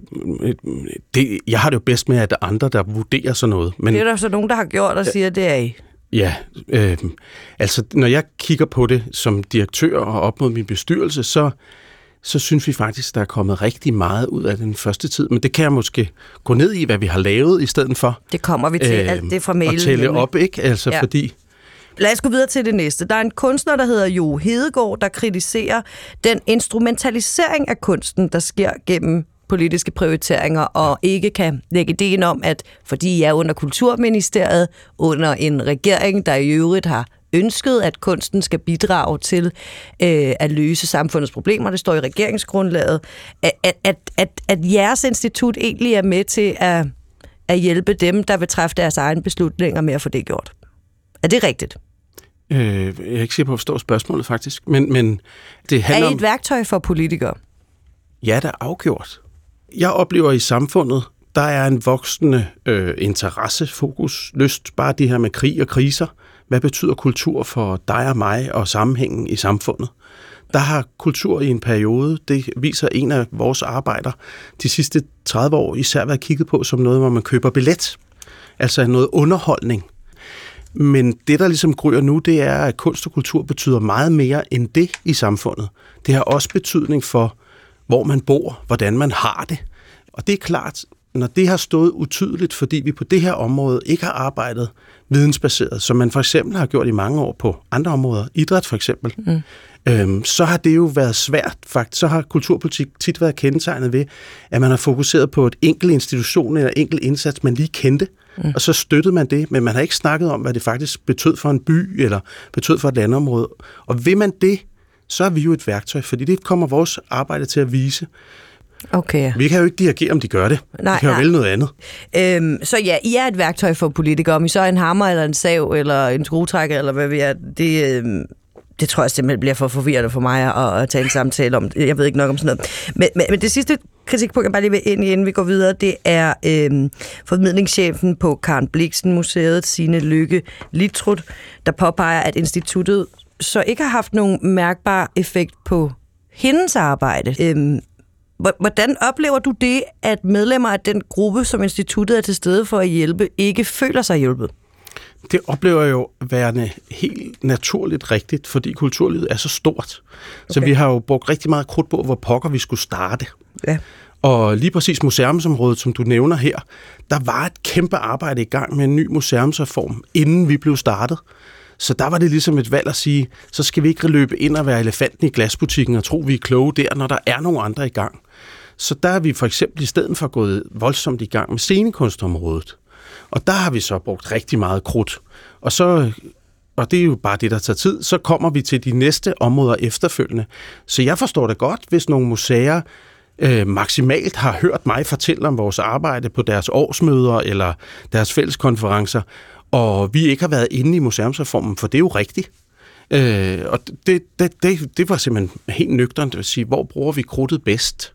det, jeg har det jo bedst med, at der er andre, der vurderer sådan noget. Men, det er der så nogen, der har gjort og siger, det er I. Ja, øh, altså når jeg kigger på det som direktør og op mod min bestyrelse, så så synes vi faktisk, der er kommet rigtig meget ud af den første tid. Men det kan jeg måske gå ned i, hvad vi har lavet i stedet for. Det kommer vi til, øh, alt det fra mailen. Og tælle op, ikke? Altså, ja. Fordi... Lad os gå videre til det næste. Der er en kunstner, der hedder Jo Hedegaard, der kritiserer den instrumentalisering af kunsten, der sker gennem politiske prioriteringer, og ikke kan lægge ideen om, at fordi I er under Kulturministeriet, under en regering, der i øvrigt har ønsket, at kunsten skal bidrage til øh, at løse samfundets problemer, det står i regeringsgrundlaget, at, at, at, at jeres institut egentlig er med til at, at hjælpe dem, der vil træffe deres egne beslutninger med at få det gjort. Er det rigtigt? Øh, jeg er ikke sikker på at forstå spørgsmålet faktisk, men, men det handler om... Er I et værktøj for politikere? Ja, der er afgjort. Jeg oplever i samfundet, der er en voksende øh, interesse, fokus, lyst, bare det her med krig og kriser. Hvad betyder kultur for dig og mig og sammenhængen i samfundet? Der har kultur i en periode, det viser en af vores arbejder, de sidste tredive år især været kigget på som noget, hvor man køber billet. Altså noget underholdning. Men det, der ligesom gryer nu, det er, at kunst og kultur betyder meget mere end det i samfundet. Det har også betydning for, hvor man bor, hvordan man har det. Og det er klart, når det har stået utydeligt, fordi vi på det her område ikke har arbejdet vidensbaseret, som man for eksempel har gjort i mange år på andre områder, idræt for eksempel, mm. øhm, så har det jo været svært. Faktisk, så har kulturpolitik tit været kendetegnet ved, at man har fokuseret på et enkelt institution eller enkelt indsats, man lige kendte, mm. og så støttede man det, men man har ikke snakket om, hvad det faktisk betød for en by eller betød for et landområde. Og vil man det, så er vi jo et værktøj, fordi det kommer vores arbejde til at vise. Okay. Vi kan jo ikke dirigere, om de gør det. Nej, vi kan jo vælge noget andet. Øhm, så ja, I er et værktøj for politikere. Om I så er en hammer, eller en sav, eller en skruetrækker, eller hvad vi er, det, øhm, det tror jeg simpelthen bliver for forvirrende for mig at, at tage en samtale om. Jeg ved ikke nok om sådan noget. Men, men, men det sidste kritikpunkt, jeg bare lige vil ind i, inden vi går videre, det er øhm, formidlingschefen på Karen Blixen Museet, Signe Lykke Litrud, der påpeger, at instituttet så ikke har haft nogen mærkbar effekt på hendes arbejde. Øhm, Hvordan oplever du det, at medlemmer af den gruppe, som instituttet er til stede for at hjælpe, ikke føler sig hjulpet? Det oplever jeg jo værende helt naturligt rigtigt, fordi kulturlivet er så stort. Okay. Så vi har jo brugt rigtig meget krudt på, hvor pokker vi skulle starte. Ja. Og lige præcis museumsområdet, som du nævner her, der var et kæmpe arbejde i gang med en ny museumsreform, inden vi blev startet. Så der var det ligesom et valg at sige, så skal vi ikke løbe ind og være elefanten i glasbutikken og tro, vi er kloge der, når der er nogle andre i gang. Så der er vi for eksempel i stedet for gået voldsomt i gang med scenekunstområdet. Og der har vi så brugt rigtig meget krudt. Og så... Og det er jo bare det, der tager tid. Så kommer vi til de næste områder efterfølgende. Så jeg forstår det godt, hvis nogle museer øh, maksimalt har hørt mig fortælle om vores arbejde på deres årsmøder eller deres fælleskonferencer, og vi ikke har været inde i museumsreformen, for det er jo rigtigt. Øh, og det, det, det, det var simpelthen helt nøgternt, det vil sige, hvor bruger vi krudtet bedst?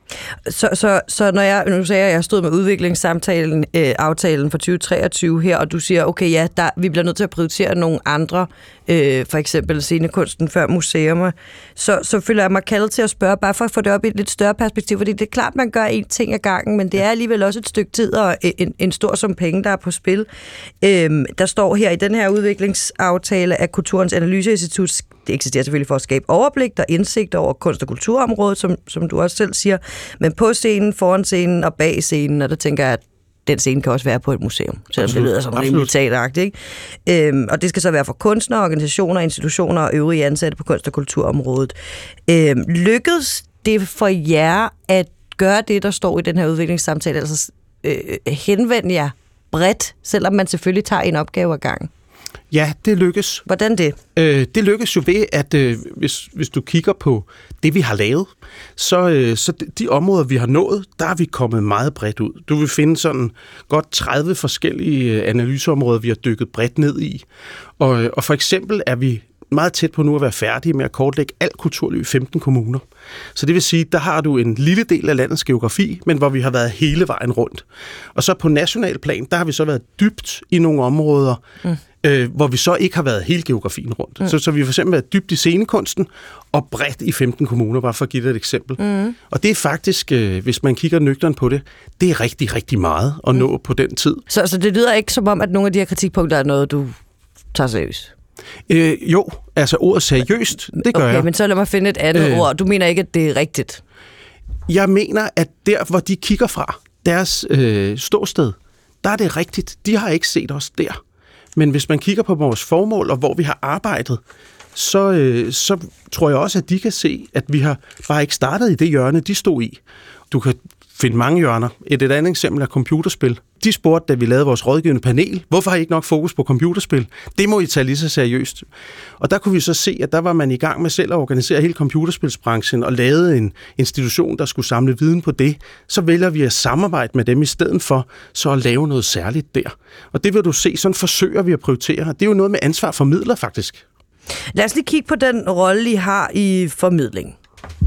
Så, så, så når jeg, nu sagde jeg, at jeg stod med udviklingssamtalen, øh, aftalen for tyve treogtyve her, og du siger, okay, ja, der, vi bliver nødt til at prioritere nogle andre, øh, for eksempel scenekunsten før museumer, så, så føler jeg mig kaldet til at spørge, bare for at få det op i et lidt større perspektiv, fordi det er klart, man gør en ting ad gangen, men det er alligevel også et stykke tid og en, en stor sum penge, der er på spil. Øh, der står her i den her udviklingsaftale, at Kulturens Analyseinstitut, det eksisterer selvfølgelig for at skabe overblik og indsigt over kunst- og kulturområdet, som, som du også selv siger, men på scenen, foran scenen og bag scenen, og der tænker jeg, at den scene kan også være på et museum, selvom det lyder som rimelig teateragtigt, ikke? Øhm, og det skal så være for kunstnere, organisationer, institutioner og øvrige ansatte på kunst- og kulturområdet. Øhm, lykkedes det for jer at gøre det, der står i den her udviklingssamtale, altså øh, henvende jer bredt, selvom man selvfølgelig tager en opgave ad gangen? Ja, det lykkes. Hvordan det? Øh, det lykkes jo ved, at øh, hvis, hvis du kigger på det, vi har lavet, så, øh, så de, de områder, vi har nået, der er vi kommet meget bredt ud. Du vil finde sådan godt tredive forskellige analyseområder, vi har dykket bredt ned i. Og, og for eksempel er vi meget tæt på nu at være færdige med at kortlægge alt kulturliv i femten kommuner. Så det vil sige, der har du en lille del af landets geografi, men hvor vi har været hele vejen rundt. Og så på national plan, der har vi så været dybt i nogle områder, mm. øh, hvor vi så ikke har været hele geografien rundt. Mm. Så, så vi har for eksempel været dybt i scenekunsten og bredt i femten kommuner, bare for at give dig et eksempel. Mm. Og det er faktisk, øh, hvis man kigger nøgtern på det, det er rigtig, rigtig meget at mm. nå på den tid. Så, så det lyder ikke som om, at nogle af de her kritikpunkter er noget, du tager seriøst? Øh, jo, altså ordet seriøst, det gør okay, jeg. Okay, men så lad mig finde et andet øh, ord. Du mener ikke, at det er rigtigt? Jeg mener, at der, hvor de kigger fra, deres øh, ståsted, der er det rigtigt. De har ikke set os der. Men hvis man kigger på vores formål, og hvor vi har arbejdet, så, øh, så tror jeg også, at de kan se, at vi har bare ikke startet i det hjørne, de stod i. Du kan finde mange hjørner. Et, et andet eksempel er computerspil. De spurgte, da vi lavede vores rådgivende panel, hvorfor har I ikke nok fokus på computerspil? Det må I tage lige så seriøst. Og der kunne vi så se, at der var man i gang med selv at organisere hele computerspilsbranchen og lavede en institution, der skulle samle viden på det. Så vælger vi at samarbejde med dem i stedet for så at lave noget særligt der. Og det vil du se, sådan forsøger vi at prioritere. Det er jo noget med ansvar for midler, faktisk. Lad os lige kigge på den rolle, I har i formidling.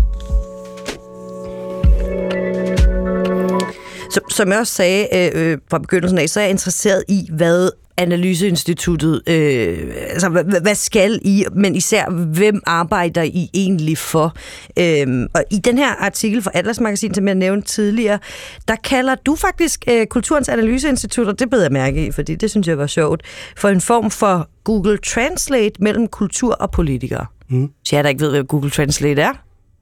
Som jeg også sagde øh, fra begyndelsen af, så er jeg interesseret i, hvad Analyseinstituttet, øh, altså hvad, hvad skal I, men især hvem arbejder I egentlig for? Øh, og i den her artikel fra Atlas Magasin, som jeg nævnte tidligere, der kalder du faktisk øh, Kulturens Analyseinstitut, og det beder jeg mærke i, fordi det synes jeg var sjovt, for en form for Google Translate mellem kultur og politikere. Mm. Så jeg der ikke ved, hvad Google Translate er.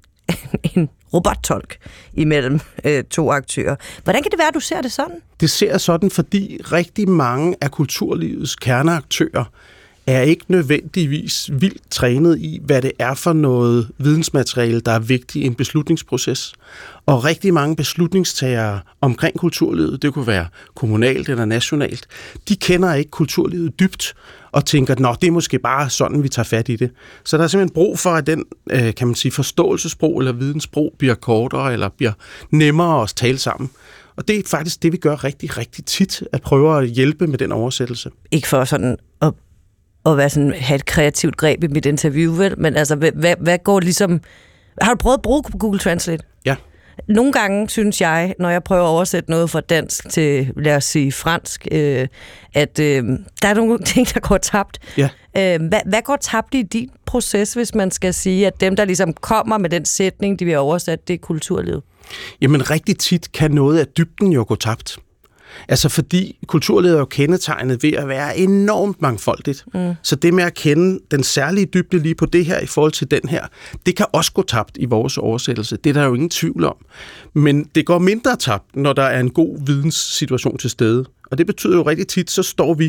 En robottolk imellem øh, to aktører. Hvordan kan det være, at du ser det sådan? Det ser sådan, fordi rigtig mange af kulturlivets kerneaktører er ikke nødvendigvis vildt trænet i, hvad det er for noget vidensmateriale, der er vigtigt i en beslutningsproces. Og rigtig mange beslutningstagere omkring kulturlivet, det kunne være kommunalt eller nationalt, de kender ikke kulturlivet dybt og tænker, nå, det er måske bare sådan, vi tager fat i det. Så der er simpelthen brug for, at den, kan man sige, forståelsesbrug eller vidensbrug bliver kortere eller bliver nemmere at tale sammen. Og det er faktisk det, vi gør rigtig, rigtig tit, at prøve at hjælpe med den oversættelse. Ikke for sådan at, at være sådan, have et kreativt greb i mit interview, vel? Men altså, hvad, hvad går ligesom... Har du prøvet at bruge Google Translate? Ja. Nogle gange synes jeg, når jeg prøver at oversætte noget fra dansk til, lad os sige, fransk, øh, at øh, der er nogle ting, der går tabt. Ja. Øh, hvad, hvad går tabt i din proces, hvis man skal sige, at dem, der ligesom kommer med den sætning, de vil oversat, det er kulturlivet? Jamen rigtig tit kan noget af dybden jo gå tabt. Altså fordi kulturlivet er jo kendetegnet ved at være enormt mangfoldigt. Mm. Så det med at kende den særlige dybde lige på det her i forhold til den her, det kan også gå tabt i vores oversættelse. Det er der jo ingen tvivl om. Men det går mindre tabt, når der er en god videnssituation til stede. Og det betyder jo rigtig tit, så står vi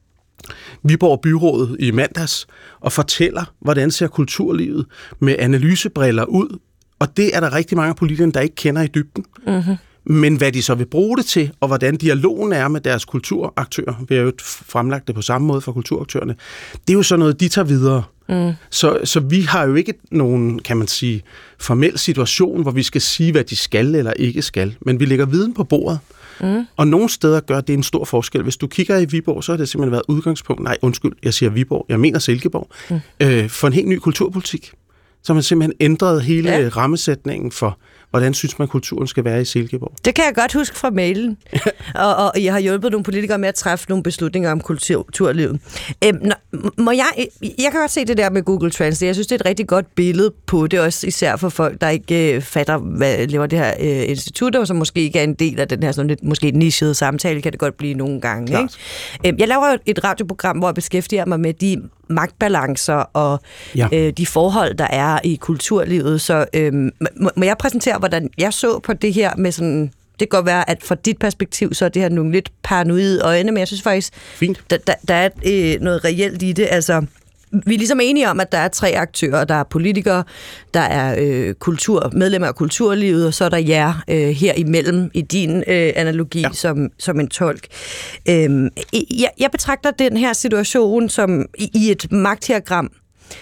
Viborg Byrådet i mandags og fortæller, hvordan ser kulturlivet med analysebriller ud. Og det er der rigtig mange politikere, der ikke kender i dybden. Mm-hmm. Men hvad de så vil bruge det til, og hvordan dialogen er med deres kulturaktører, vi har jo fremlagt det på samme måde for kulturaktørerne, det er jo sådan noget, de tager videre. Mm. Så, så vi har jo ikke nogen, kan man sige, formel situation, hvor vi skal sige, hvad de skal eller ikke skal, men vi lægger viden på bordet. Mm. Og nogle steder gør det en stor forskel. Hvis du kigger i Viborg, så har det simpelthen været udgangspunkt, nej undskyld, jeg siger Viborg, jeg mener Silkeborg, mm. øh, for en helt ny kulturpolitik. Så har man simpelthen ændret hele ja. rammesætningen for, hvordan synes man, kulturen skal være i Silkeborg. Det kan jeg godt huske fra mailen. og, og jeg har hjulpet nogle politikere med at træffe nogle beslutninger om kulturlivet. Øhm, når, må jeg, jeg kan godt se det der med Google Translate. Jeg synes, det er et rigtig godt billede på det, også især for folk, der ikke øh, fatter, hvad laver det her øh, institut, og som måske ikke er en del af den her sådan lidt, måske nichede samtale, kan det godt blive nogle gange. Ikke? Øhm, jeg laver et radioprogram, hvor jeg beskæftiger mig med de magtbalancer og ja. øh, de forhold, der er i kulturlivet. Så øh, må, må jeg præsentere, hvordan jeg så på det her med sådan... Det kan godt være, at fra dit perspektiv, så er det her nogle lidt paranoide øjne, men jeg synes faktisk, der, der, der er øh, noget reelt i det. Altså, vi er ligesom enige om, at der er tre aktører. Der er politikere, der er øh, kultur, medlemmer af kulturlivet, og så er der jer øh, her imellem i din øh, analogi ja. som, som en tolk. Øh, jeg, jeg betragter den her situation som i, i et magtdiagram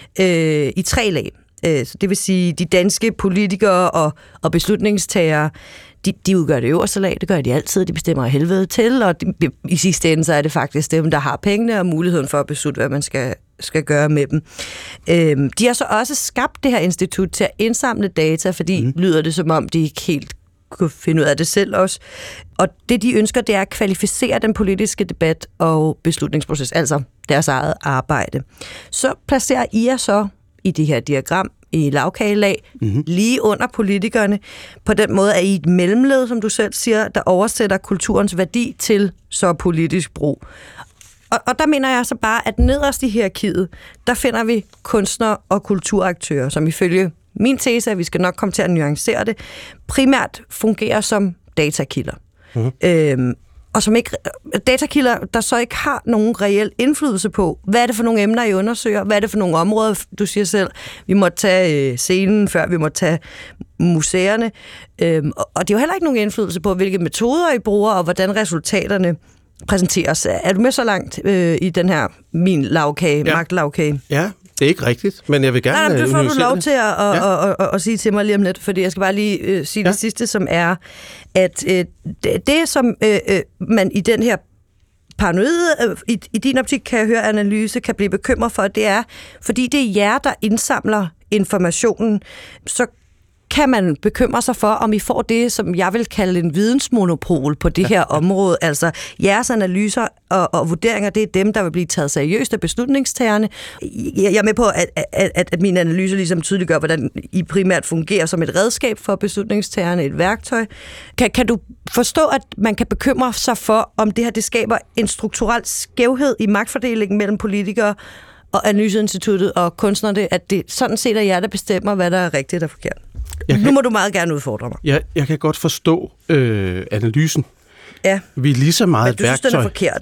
øh, i tre lag. Øh, det vil sige, de danske politikere og, og beslutningstagere, De, de udgør det øverste lag, det gør de altid, de bestemmer af helvede til, og de, i sidste ende så er det faktisk dem, der har pengene og muligheden for at beslutte, hvad man skal, skal gøre med dem. Øhm, de har så også skabt det her institut til at indsamle data, fordi mm. lyder det som om, de ikke helt kunne finde ud af det selv også. Og det, de ønsker, det er at kvalificere den politiske debat og beslutningsproces, altså deres eget arbejde. Så placerer I jer så i det her diagram, i lavkagelag, mm-hmm. lige under politikerne. På den måde er I et mellemled, som du selv siger, der oversætter kulturens værdi til så politisk brug. Og, og der mener jeg så bare, at nederst i hierarkiet, der finder vi kunstnere og kulturaktører, som ifølge min tese, at vi skal nok komme til at nuancere det, primært fungerer som datakilder. Mm-hmm. Øhm, og som ikke, datakilder, der så ikke har nogen reel indflydelse på, hvad er det for nogle emner, I undersøger, hvad er det for nogle områder, du siger selv, vi må tage scenen, før vi må tage museerne, øhm, og det er jo heller ikke nogen indflydelse på, hvilke metoder I bruger, og hvordan resultaterne præsenteres. Er du med så langt øh, i den her min lavkage, ja. magtlavkage? Ja. Det er ikke rigtigt, men jeg vil gerne... Nej, nej, det får du lov det. til at, ja. at, at, at, at sige til mig lige om lidt, fordi jeg skal bare lige øh, sige ja. det sidste, som er, at øh, det, det, som øh, øh, man i den her paranoide, øh, i, i din optik kan jeg høre analyse, kan blive bekymret for, det er, fordi det er jer, der indsamler informationen, så kan man bekymre sig for, om I får det, som jeg vil kalde en vidensmonopol på det her område. Altså, jeres analyser og, og vurderinger, det er dem, der vil blive taget seriøst af beslutningstagerne. Jeg er med på, at, at, at, at min analyse ligesom tydeliggør, hvordan I primært fungerer som et redskab for beslutningstagerne, et værktøj. Kan, kan du forstå, at man kan bekymre sig for, om det her det skaber en strukturel skævhed i magtfordelingen mellem politikere og Analyseinstituttet og kunstnerne, at det sådan set er jer, der bestemmer, hvad der er rigtigt og forkert? Kan, nu må du meget gerne udfordre mig. Jeg, jeg kan godt forstå øh, analysen. Ja. Vi er lige så meget Men et du værktøj. synes, den er forkert,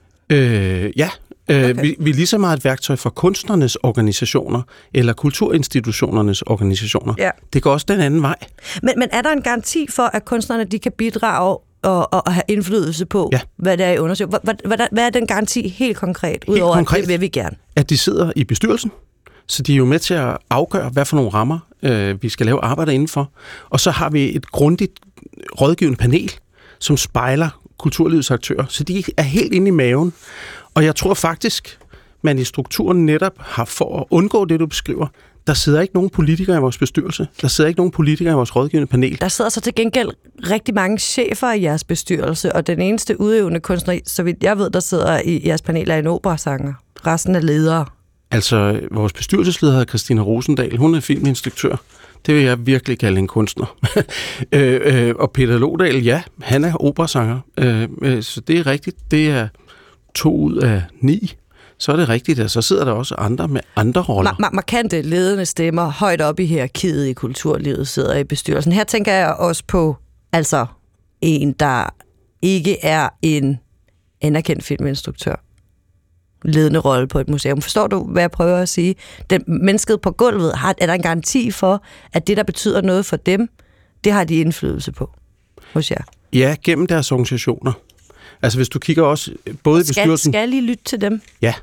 ikke? Øh, ja. Øh, okay. vi, vi er lige så meget et værktøj for kunstnernes organisationer eller kulturinstitutionernes organisationer. Ja. Det går også den anden vej. Men, men er der en garanti for, at kunstnerne de kan bidrage og, og have indflydelse på, ja. hvad det er, I undersøger? Hvad, hvad, hvad er den garanti helt konkret, udover at det vil vi gerne? At de sidder i bestyrelsen. Så de er jo med til at afgøre, hvad for nogle rammer øh, vi skal lave arbejde indenfor. Og så har vi et grundigt rådgivende panel, som spejler kulturlivets aktører. Så de er helt inde i maven. Og jeg tror faktisk, man i strukturen netop har for at undgå det, du beskriver, der sidder ikke nogen politikere i vores bestyrelse. Der sidder ikke nogen politikere i vores rådgivende panel. Der sidder så til gengæld rigtig mange chefer i jeres bestyrelse, og den eneste udøvende kunstner, så vidt jeg ved, der sidder i jeres panel, er en operasanger. Resten er ledere. Altså, vores bestyrelsesleder hedder Christina Rosendahl. Hun er filminstruktør. Det vil jeg virkelig kalde en kunstner. øh, øh, og Peter Lodal, ja, han er operasanger. Øh, øh, så det er rigtigt. Det er to ud af ni. Så er det rigtigt, at så sidder der også andre med andre roller. Ma- ma- markante ledende stemmer højt op i hierarkiet i kulturlivet sidder i bestyrelsen. Her tænker jeg også på altså en, der ikke er en anerkendt filminstruktør. Ledende rolle på et museum. Forstår du, hvad jeg prøver at sige? Den mennesket på gulvet, har, er der en garanti for, at det, der betyder noget for dem, det har de indflydelse på? hos jer? Ja, gennem deres organisationer. Altså hvis du kigger også både i bestyrelsen... Skal I lytte til dem? Ja.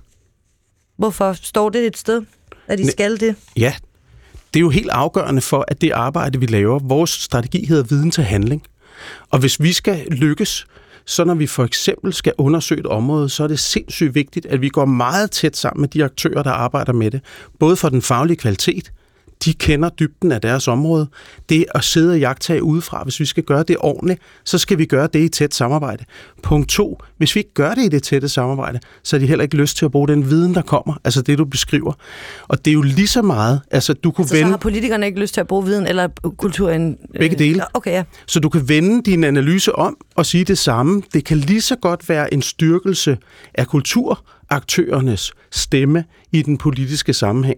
Hvorfor står det et sted, at de skal det? Ja, det er jo helt afgørende for, at det arbejde, vi laver, vores strategi hedder viden til handling. Og hvis vi skal lykkes, så når vi for eksempel skal undersøge et område, så er det sindssygt vigtigt, at vi går meget tæt sammen med de aktører, der arbejder med det. Både for den faglige kvalitet, de kender dybden af deres område. Det at sidde og jagttage udefra, hvis vi skal gøre det ordentligt, så skal vi gøre det i tæt samarbejde. Punkt to, hvis vi ikke gør det i det tætte samarbejde, så har de heller ikke lyst til at bruge den viden, der kommer, altså det, du beskriver. Og det er jo lige så meget, altså du kunne altså, vende... Så har politikerne ikke lyst til at bruge viden eller kulturen? Begge dele. Okay, ja. Så du kan vende din analyse om og sige det samme. Det kan lige så godt være en styrkelse af kulturaktørernes stemme i den politiske sammenhæng.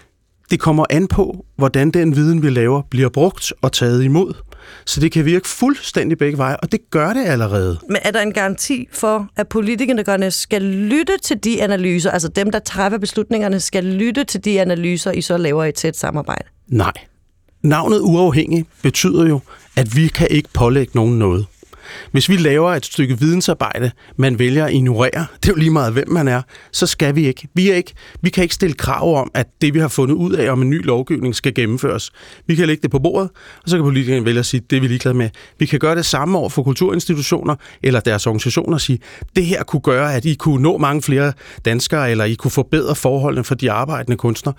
Det kommer an på, hvordan den viden, vi laver, bliver brugt og taget imod. Så det kan virke fuldstændig begge veje, og det gør det allerede. Men er der en garanti for, at politikerne skal lytte til de analyser, altså dem, der træffer beslutningerne, skal lytte til de analyser, I så laver i et tæt samarbejde? Nej. Navnet uafhængig betyder jo, at vi kan ikke pålægge nogen noget. Hvis vi laver et stykke vidensarbejde, man vælger at ignorere, det er jo lige meget, hvem man er, så skal vi ikke. Vi, er ikke. vi kan ikke stille krav om, at det, vi har fundet ud af, om en ny lovgivning skal gennemføres. Vi kan lægge det på bordet, og så kan politikerne vælge at sige, det er vi ligeglade med. Vi kan gøre det samme over for kulturinstitutioner eller deres organisationer og sige, det her kunne gøre, at I kunne nå mange flere danskere, eller I kunne forbedre forholdene for de arbejdende kunstnere.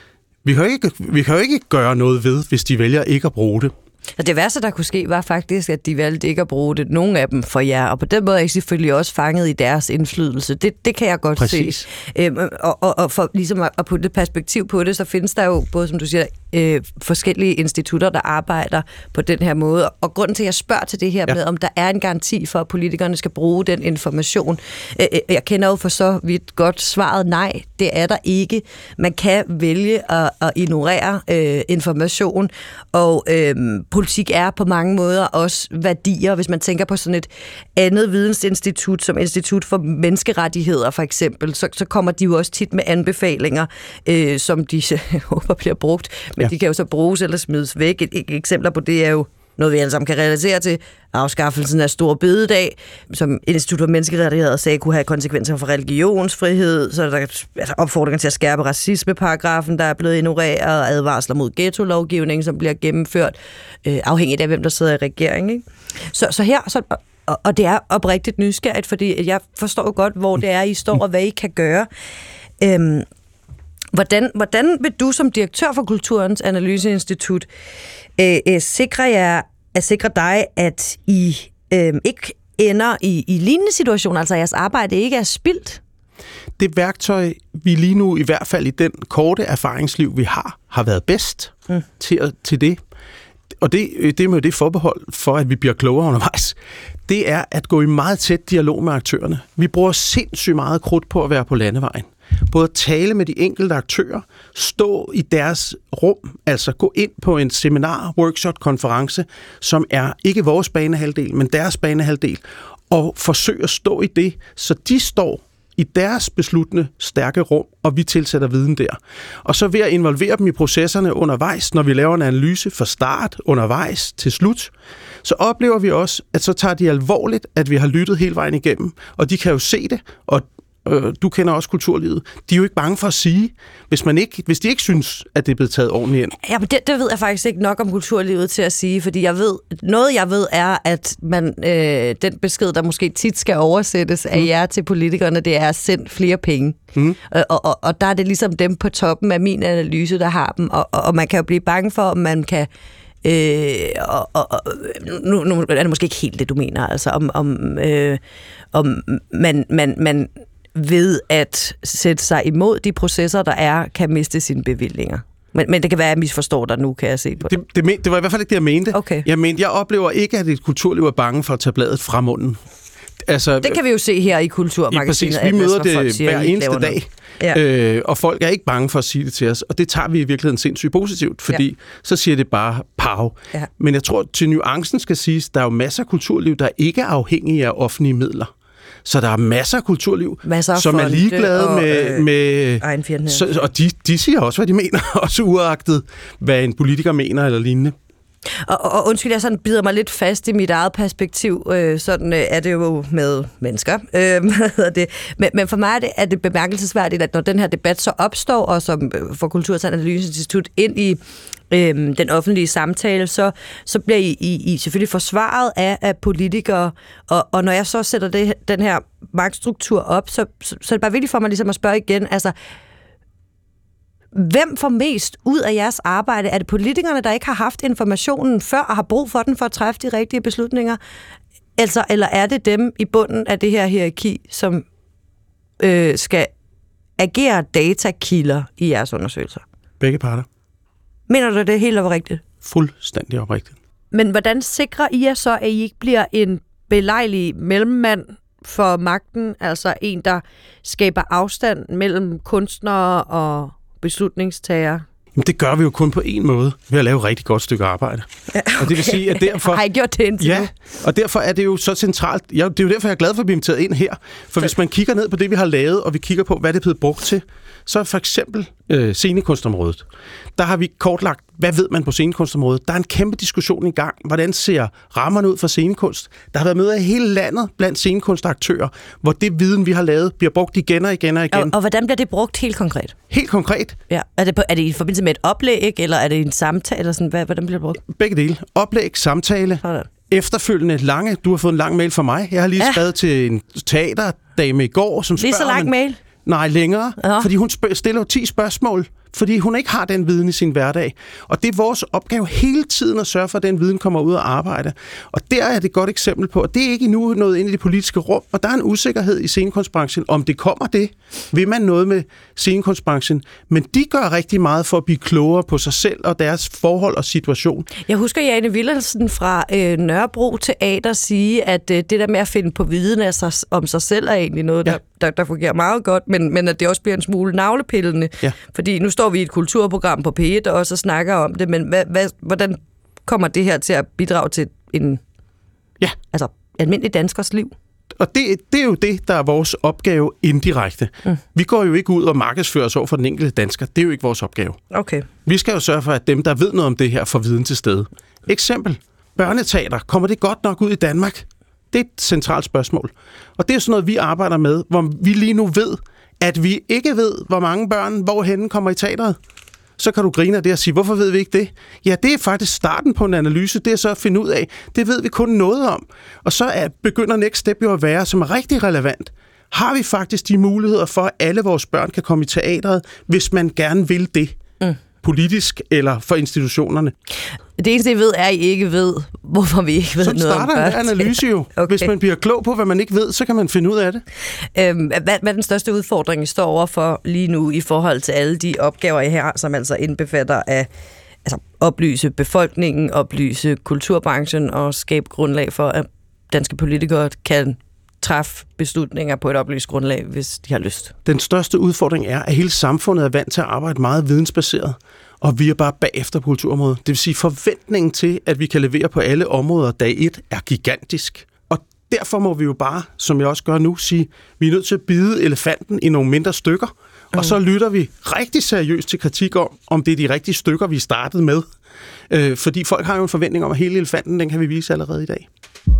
Vi kan jo ikke, vi kan jo ikke gøre noget ved, hvis de vælger ikke at bruge det. Og det værste, der kunne ske, var faktisk, at de valgte ikke at bruge det, nogle af dem for jer, og på den måde er I selvfølgelig også fanget i deres indflydelse. Det, det kan jeg godt Præcis. se. Øhm, og, og, og for ligesom at putte perspektiv på det, så findes der jo både, som du siger, øh, forskellige institutter, der arbejder på den her måde. Og grunden til, at jeg spørger til det her ja. med, om der er en garanti for, at politikerne skal bruge den information. Øh, jeg kender jo for så vidt godt svaret nej, det er der ikke. Man kan vælge at, at ignorere øh, information, og øh, politik er på mange måder også værdier. Hvis man tænker på sådan et andet vidensinstitut, som Institut for Menneskerettigheder for eksempel, så, så kommer de jo også tit med anbefalinger, øh, som de håber bliver brugt, men ja. de kan jo så bruges eller smides væk. Et, et eksempler på det er jo noget, vi alle sammen kan relatere til, afskaffelsen af Store Bededag, som Institut for Menneskerettigheder sagde kunne have konsekvenser for religionsfrihed, så er der altså opfordringer til at skærpe racismeparagrafen, der er blevet ignoreret, og advarsler mod ghetto-lovgivning, som bliver gennemført, øh, afhængigt af, hvem der sidder i regeringen. Ikke? Så, så her, så, og, og det er oprigtigt nysgerrigt, fordi jeg forstår jo godt, hvor det er, I står, og hvad I kan gøre. Øhm, Hvordan, hvordan vil du som direktør for Kulturens Analyseinstitut øh, øh, sikre jer, at sikre dig, at I øh, ikke ender i, i lignende situationer, altså at jeres arbejde ikke er spildt? Det værktøj, vi lige nu, i hvert fald i den korte erfaringsliv, vi har, har været bedst mm. til, til det. Og det, det er med det forbehold for, at vi bliver klogere undervejs. Det er at gå i meget tæt dialog med aktørerne. Vi bruger sindssygt meget krudt på at være på landevejen. Både at tale med de enkelte aktører, stå i deres rum, altså gå ind på en seminar, workshop, konference, som er ikke vores banehalvdel, men deres banehalvdel, og forsøge at stå i det, så de står i deres besluttende stærke rum, og vi tilsætter viden der. Og så ved at involvere dem i processerne undervejs, når vi laver en analyse fra start, undervejs til slut, så oplever vi også, at så tager de alvorligt, at vi har lyttet hele vejen igennem, og de kan jo se det, og du kender også kulturlivet. De er jo ikke bange for at sige, hvis, man ikke, hvis de ikke synes, at det er blevet taget ordentligt ind. Ja, men det, det ved jeg faktisk ikke nok om kulturlivet til at sige, fordi jeg ved, noget jeg ved er, at man, øh, den besked, der måske tit skal oversættes af mm. jer til politikerne, det er at sende flere penge. Mm. Og, og, og der er det ligesom dem på toppen af min analyse, der har dem, og, og, og man kan jo blive bange for, om man kan Øh, og, og, og, nu, nu er det måske ikke helt det, du mener, altså om, om, øh, om man, man, man ved at sætte sig imod de processer, der er, kan miste sine bevillinger. Men, men det kan være, at jeg misforstår dig nu, kan jeg se på det. Det, det, det var i hvert fald ikke det, jeg mente. Okay. Jeg mente, jeg oplever ikke, at et kulturliv er bange for at tage bladet fra munden. Altså, det kan vi jo se her i Kulturmagasinet. Ja, præcis. Vi møder det siger, hver eneste dag, ja. øh, og folk er ikke bange for at sige det til os, og det tager vi i virkeligheden sindssygt positivt, fordi ja. så siger det bare pav. Ja. Men jeg tror, til nuancen skal siges, der er jo masser af kulturliv, der ikke er afhængige af offentlige midler. Så der er masser af kulturliv, masser af som er ligeglade og, med... øh, med så, og de, de siger også, hvad de mener, også uagtet, hvad en politiker mener eller lignende. Og, og, og undskyld, jeg sådan bider mig lidt fast i mit eget perspektiv. Øh, sådan øh, er det jo med mennesker. Øh, hvad hedder det? Men, men for mig er det, er det bemærkelsesværdigt, at når den her debat så opstår, og som øh, får Kulturens Analyseinstitut ind i øh, den offentlige samtale, så, så bliver I, I, I selvfølgelig forsvaret af, af politikere. Og, og når jeg så sætter det, den her magtstruktur op, så, så, så er det bare vigtigt for mig ligesom at spørge igen, altså, hvem får mest ud af jeres arbejde? Er det politikerne, der ikke har haft informationen før og har brug for den for at træffe de rigtige beslutninger? Altså, eller er det dem i bunden af det her hierarki, som øh, skal agere datakilder i jeres undersøgelser? Begge parter. Mener du, det er helt oprigtigt? Fuldstændig oprigtigt. Men hvordan sikrer I jer så, at I ikke bliver en belejlig mellemmand for magten? Altså en, der skaber afstand mellem kunstnere og beslutningstager? Jamen, det gør vi jo kun på en måde, ved at lave et rigtig godt stykke arbejde. Ja, okay. Og det vil sige, at derfor... Har I gjort det indtil? Ja, og derfor er det jo så centralt. Ja, det er jo derfor, jeg er glad for at blive inviteret ind her. For hvis man kigger ned på det, vi har lavet, og vi kigger på, hvad det er blevet brugt til, så for eksempel øh, scenekunstområdet. Der har vi kortlagt, hvad ved man på scenekunstområdet? Der er en kæmpe diskussion i gang. Hvordan ser rammerne ud for scenekunst? Der har været møder i hele landet blandt scenekunstaktører, hvor det viden, vi har lavet, bliver brugt igen og igen og igen. Og, og hvordan bliver det brugt helt konkret? Helt konkret? Ja. Er det, på, er det i forbindelse med et oplæg, eller er det en samtale? Eller sådan, hvad, hvordan bliver det brugt? Begge dele. Oplæg, samtale. Sådan. Efterfølgende lange. Du har fået en lang mail fra mig. Jeg har lige ja. skrevet til en teaterdame i går, som spørger... Lige så lang man, mail? Nej, længere. Ja. Fordi hun spørger, stiller jo ti spørgsmål, fordi hun ikke har den viden i sin hverdag. Og det er vores opgave hele tiden at sørge for, at den viden kommer ud og arbejde. Og der er det et godt eksempel på, at det er ikke endnu noget ind i det politiske rum, og der er en usikkerhed i scenekunstbranchen. Om det kommer det, vil man noget med scenekunstbranchen. Men de gør rigtig meget for at blive klogere på sig selv og deres forhold og situation. Jeg husker Jane Wilhelmsen fra øh, Nørrebro Teater sige, at øh, det der med at finde på viden af sig, om sig selv er egentlig noget, der, ja. der, der fungerer meget godt, men, men at det også bliver en smule navlepillende. Ja. Fordi nu står vi i et kulturprogram på P et og så snakker om det, men hvad, hvad, hvordan kommer det her til at bidrage til en ja. altså, almindelig danskers liv? Og det, det er jo det, der er vores opgave indirekte. Mm. Vi går jo ikke ud og markedsfører os over for den enkelte dansker. Det er jo ikke vores opgave. Okay. Vi skal jo sørge for, at dem, der ved noget om det her, får viden til stede. Eksempel. Børneteater. Kommer det godt nok ud i Danmark? Det er et centralt spørgsmål. Og det er sådan noget, vi arbejder med, hvor vi lige nu ved, at vi ikke ved, hvor mange børn, hvorhenne kommer i teateret. Så kan du grine af det og sige, hvorfor ved vi ikke det? Ja, det er faktisk starten på en analyse. Det er så at finde ud af, det ved vi kun noget om. Og så er, begynder next step jo at være, som er rigtig relevant. Har vi faktisk de muligheder for, at alle vores børn kan komme i teateret, hvis man gerne vil det? Mm. Politisk eller for institutionerne. Det eneste, I ved, er, at I ikke ved, hvorfor vi ikke ved Sådan noget om børn. Så starter en analyse jo. Okay. Hvis man bliver klog på, hvad man ikke ved, så kan man finde ud af det. Øhm, hvad, hvad er den største udfordring, I står overfor lige nu i forhold til alle de opgaver, I her, som altså indbefatter at altså, oplyse befolkningen, oplyse kulturbranchen og skabe grundlag for, at danske politikere kan træffe beslutninger på et oplyst grundlag, hvis de har lyst? Den største udfordring er, at hele samfundet er vant til at arbejde meget vidensbaseret, og vi er bare bagefter på kulturområdet. Det vil sige, forventningen til, at vi kan levere på alle områder dag et, er gigantisk. Og derfor må vi jo bare, som jeg også gør nu, sige, vi er nødt til at bide elefanten i nogle mindre stykker, mm. og så lytter vi rigtig seriøst til kritik om, om det er de rigtige stykker, vi startede med. Øh, fordi folk har jo en forventning om, at hele elefanten, den kan vi vise allerede i dag.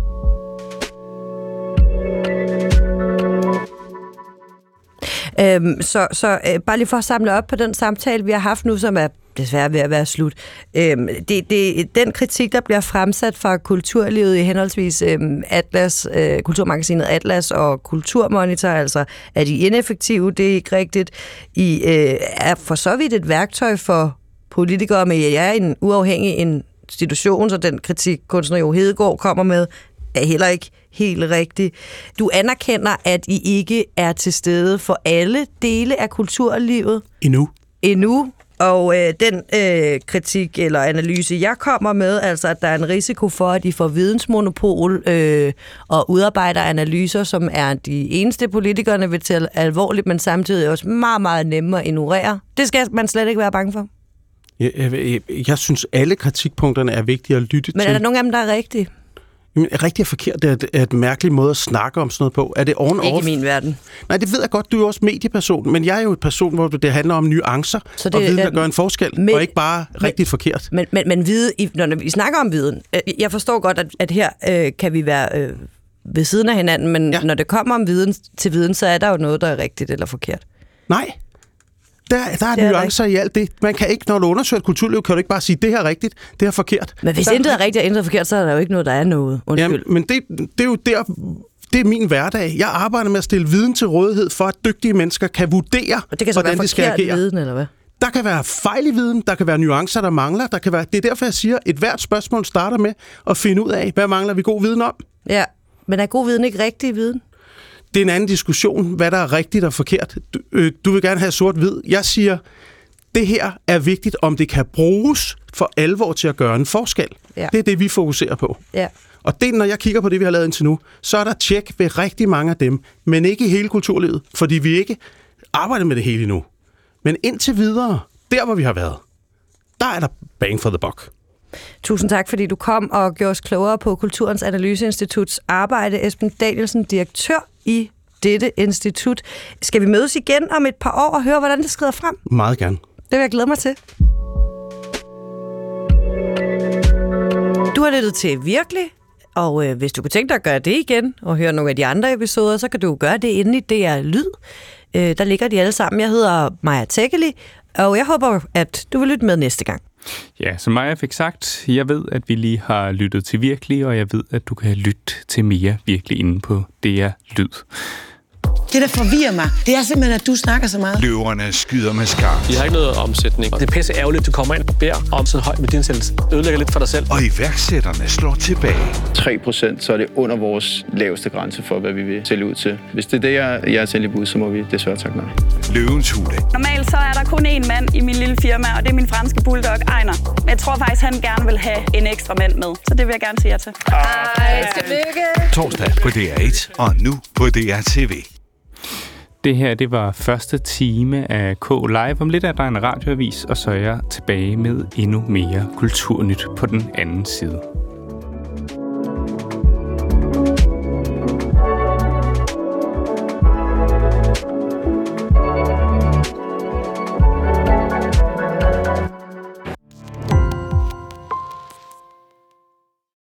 Øhm, så så øh, bare lige for at samle op på den samtale, vi har haft nu, som er desværre ved at være slut. Øhm, det, det, den kritik, der bliver fremsat fra kulturlivet i henholdsvis øhm, Atlas, øh, kulturmagasinet Atlas og Kulturmonitor, altså er de ineffektive, det er ikke rigtigt. I øh, er for så vidt et værktøj for politikere, men jeg er en uafhængig institution, så den kritik, kunstner Jo Hedegaard kommer med, er heller ikke helt rigtigt. Du anerkender, at I ikke er til stede for alle dele af kulturlivet. Endnu. Endnu. Og øh, den øh, kritik eller analyse, jeg kommer med, altså at der er en risiko for, at I får vidensmonopol øh, og udarbejder analyser, som er de eneste politikerne vil tage alvorligt, men samtidig også meget, meget nemmere at ignorere. Det skal man slet ikke være bange for. Jeg, jeg, jeg, jeg synes, alle kritikpunkterne er vigtige at lytte men til. Men er der nogen af dem, der er rigtige? Jamen, rigtigt og forkert, det er, et, er et mærkeligt måde at snakke om sådan noget på. Er det on-off? Ikke i min verden. Nej, det ved jeg godt, du er også medieperson, men jeg er jo et person, hvor det handler om nuancer det, og viden, der gør en forskel, men, og ikke bare men, rigtigt forkert. Men, men, men vide, når vi snakker om viden, jeg forstår godt, at, at her øh, kan vi være øh, ved siden af hinanden, men ja. Når det kommer om viden til viden, så er der jo noget, der er rigtigt eller forkert. Nej. Der, der er, er nuancer i alt det. Man kan ikke, når du undersøger et kulturliv, kan du ikke bare sige, det her er rigtigt, det her er forkert. Men hvis intet er rigtigt og intet er forkert, så er der jo ikke noget, der er noget. Undskyld. Jamen, men det, det er jo der, det er min hverdag. Jeg arbejder med at stille viden til rådighed, for at dygtige mennesker kan vurdere, og det kan så hvordan de skal agere. Viden, eller hvad? Der kan være fejl i viden, der kan være nuancer, der mangler. Der kan være, det er derfor, jeg siger, at et hvert spørgsmål starter med at finde ud af, hvad mangler vi god viden om. Ja, men er god viden ikke rigtig viden? Det er en anden diskussion, hvad der er rigtigt og forkert. Du, øh, du vil gerne have sort-hvid. Jeg siger, det her er vigtigt, om det kan bruges for alvor til at gøre en forskel. Ja. Det er det, vi fokuserer på. Ja. Og det, når jeg kigger på det, vi har lavet indtil nu, så er der tjek ved rigtig mange af dem, men ikke i hele kulturlivet, fordi vi ikke arbejder med det hele endnu. Men indtil videre, der hvor vi har været, der er der bang for the buck. Tusind tak, fordi du kom og gjorde os klogere på Kulturens Analyseinstituts arbejde. Esben Danielsen, direktør i dette institut. Skal vi mødes igen om et par år og høre, hvordan det skrider frem? Meget gerne. Det vil jeg glæde mig til. Du har lyttet til Virkelig, og øh, hvis du kunne tænke dig at gøre det igen og høre nogle af de andre episoder, så kan du gøre det inde i D R Lyd. Øh, der ligger de alle sammen. Jeg hedder Maja Tekkeli, og jeg håber, at du vil lytte med næste gang. Ja, som Maja fik sagt, jeg ved, at vi lige har lyttet til Virkelig, og jeg ved, at du kan lytte til mere Virkelig inde på D R Lyd. Det, der forvirrer mig, det er simpelthen, at du snakker så meget. Løverne skyder med skarpt. Vi har ikke noget omsætning. Det er pisse ærgerligt, du kommer ind og beder om sådan højt med din sættelse. Ødelægger lidt for dig selv. Og iværksætterne slår tilbage. tre procent, så er det under vores laveste grænse for, hvad vi vil sælge ud til. Hvis det er det, jeg, jeg er til i bud, så må vi desværre takke nej. Løvens Hule. Normalt så er der kun én mand i min lille firma, og det er min franske bulldog, Ejner. Men jeg tror faktisk, han gerne vil have en ekstra mand med. Så det vil jeg gerne sige jer til. Hej, tillykke. Torsdag på D R et, og nu på D R T V. Det her, det var første time af K Live. Om lidt er der en radioavis, og så er jeg tilbage med endnu mere kulturnyt på den anden side.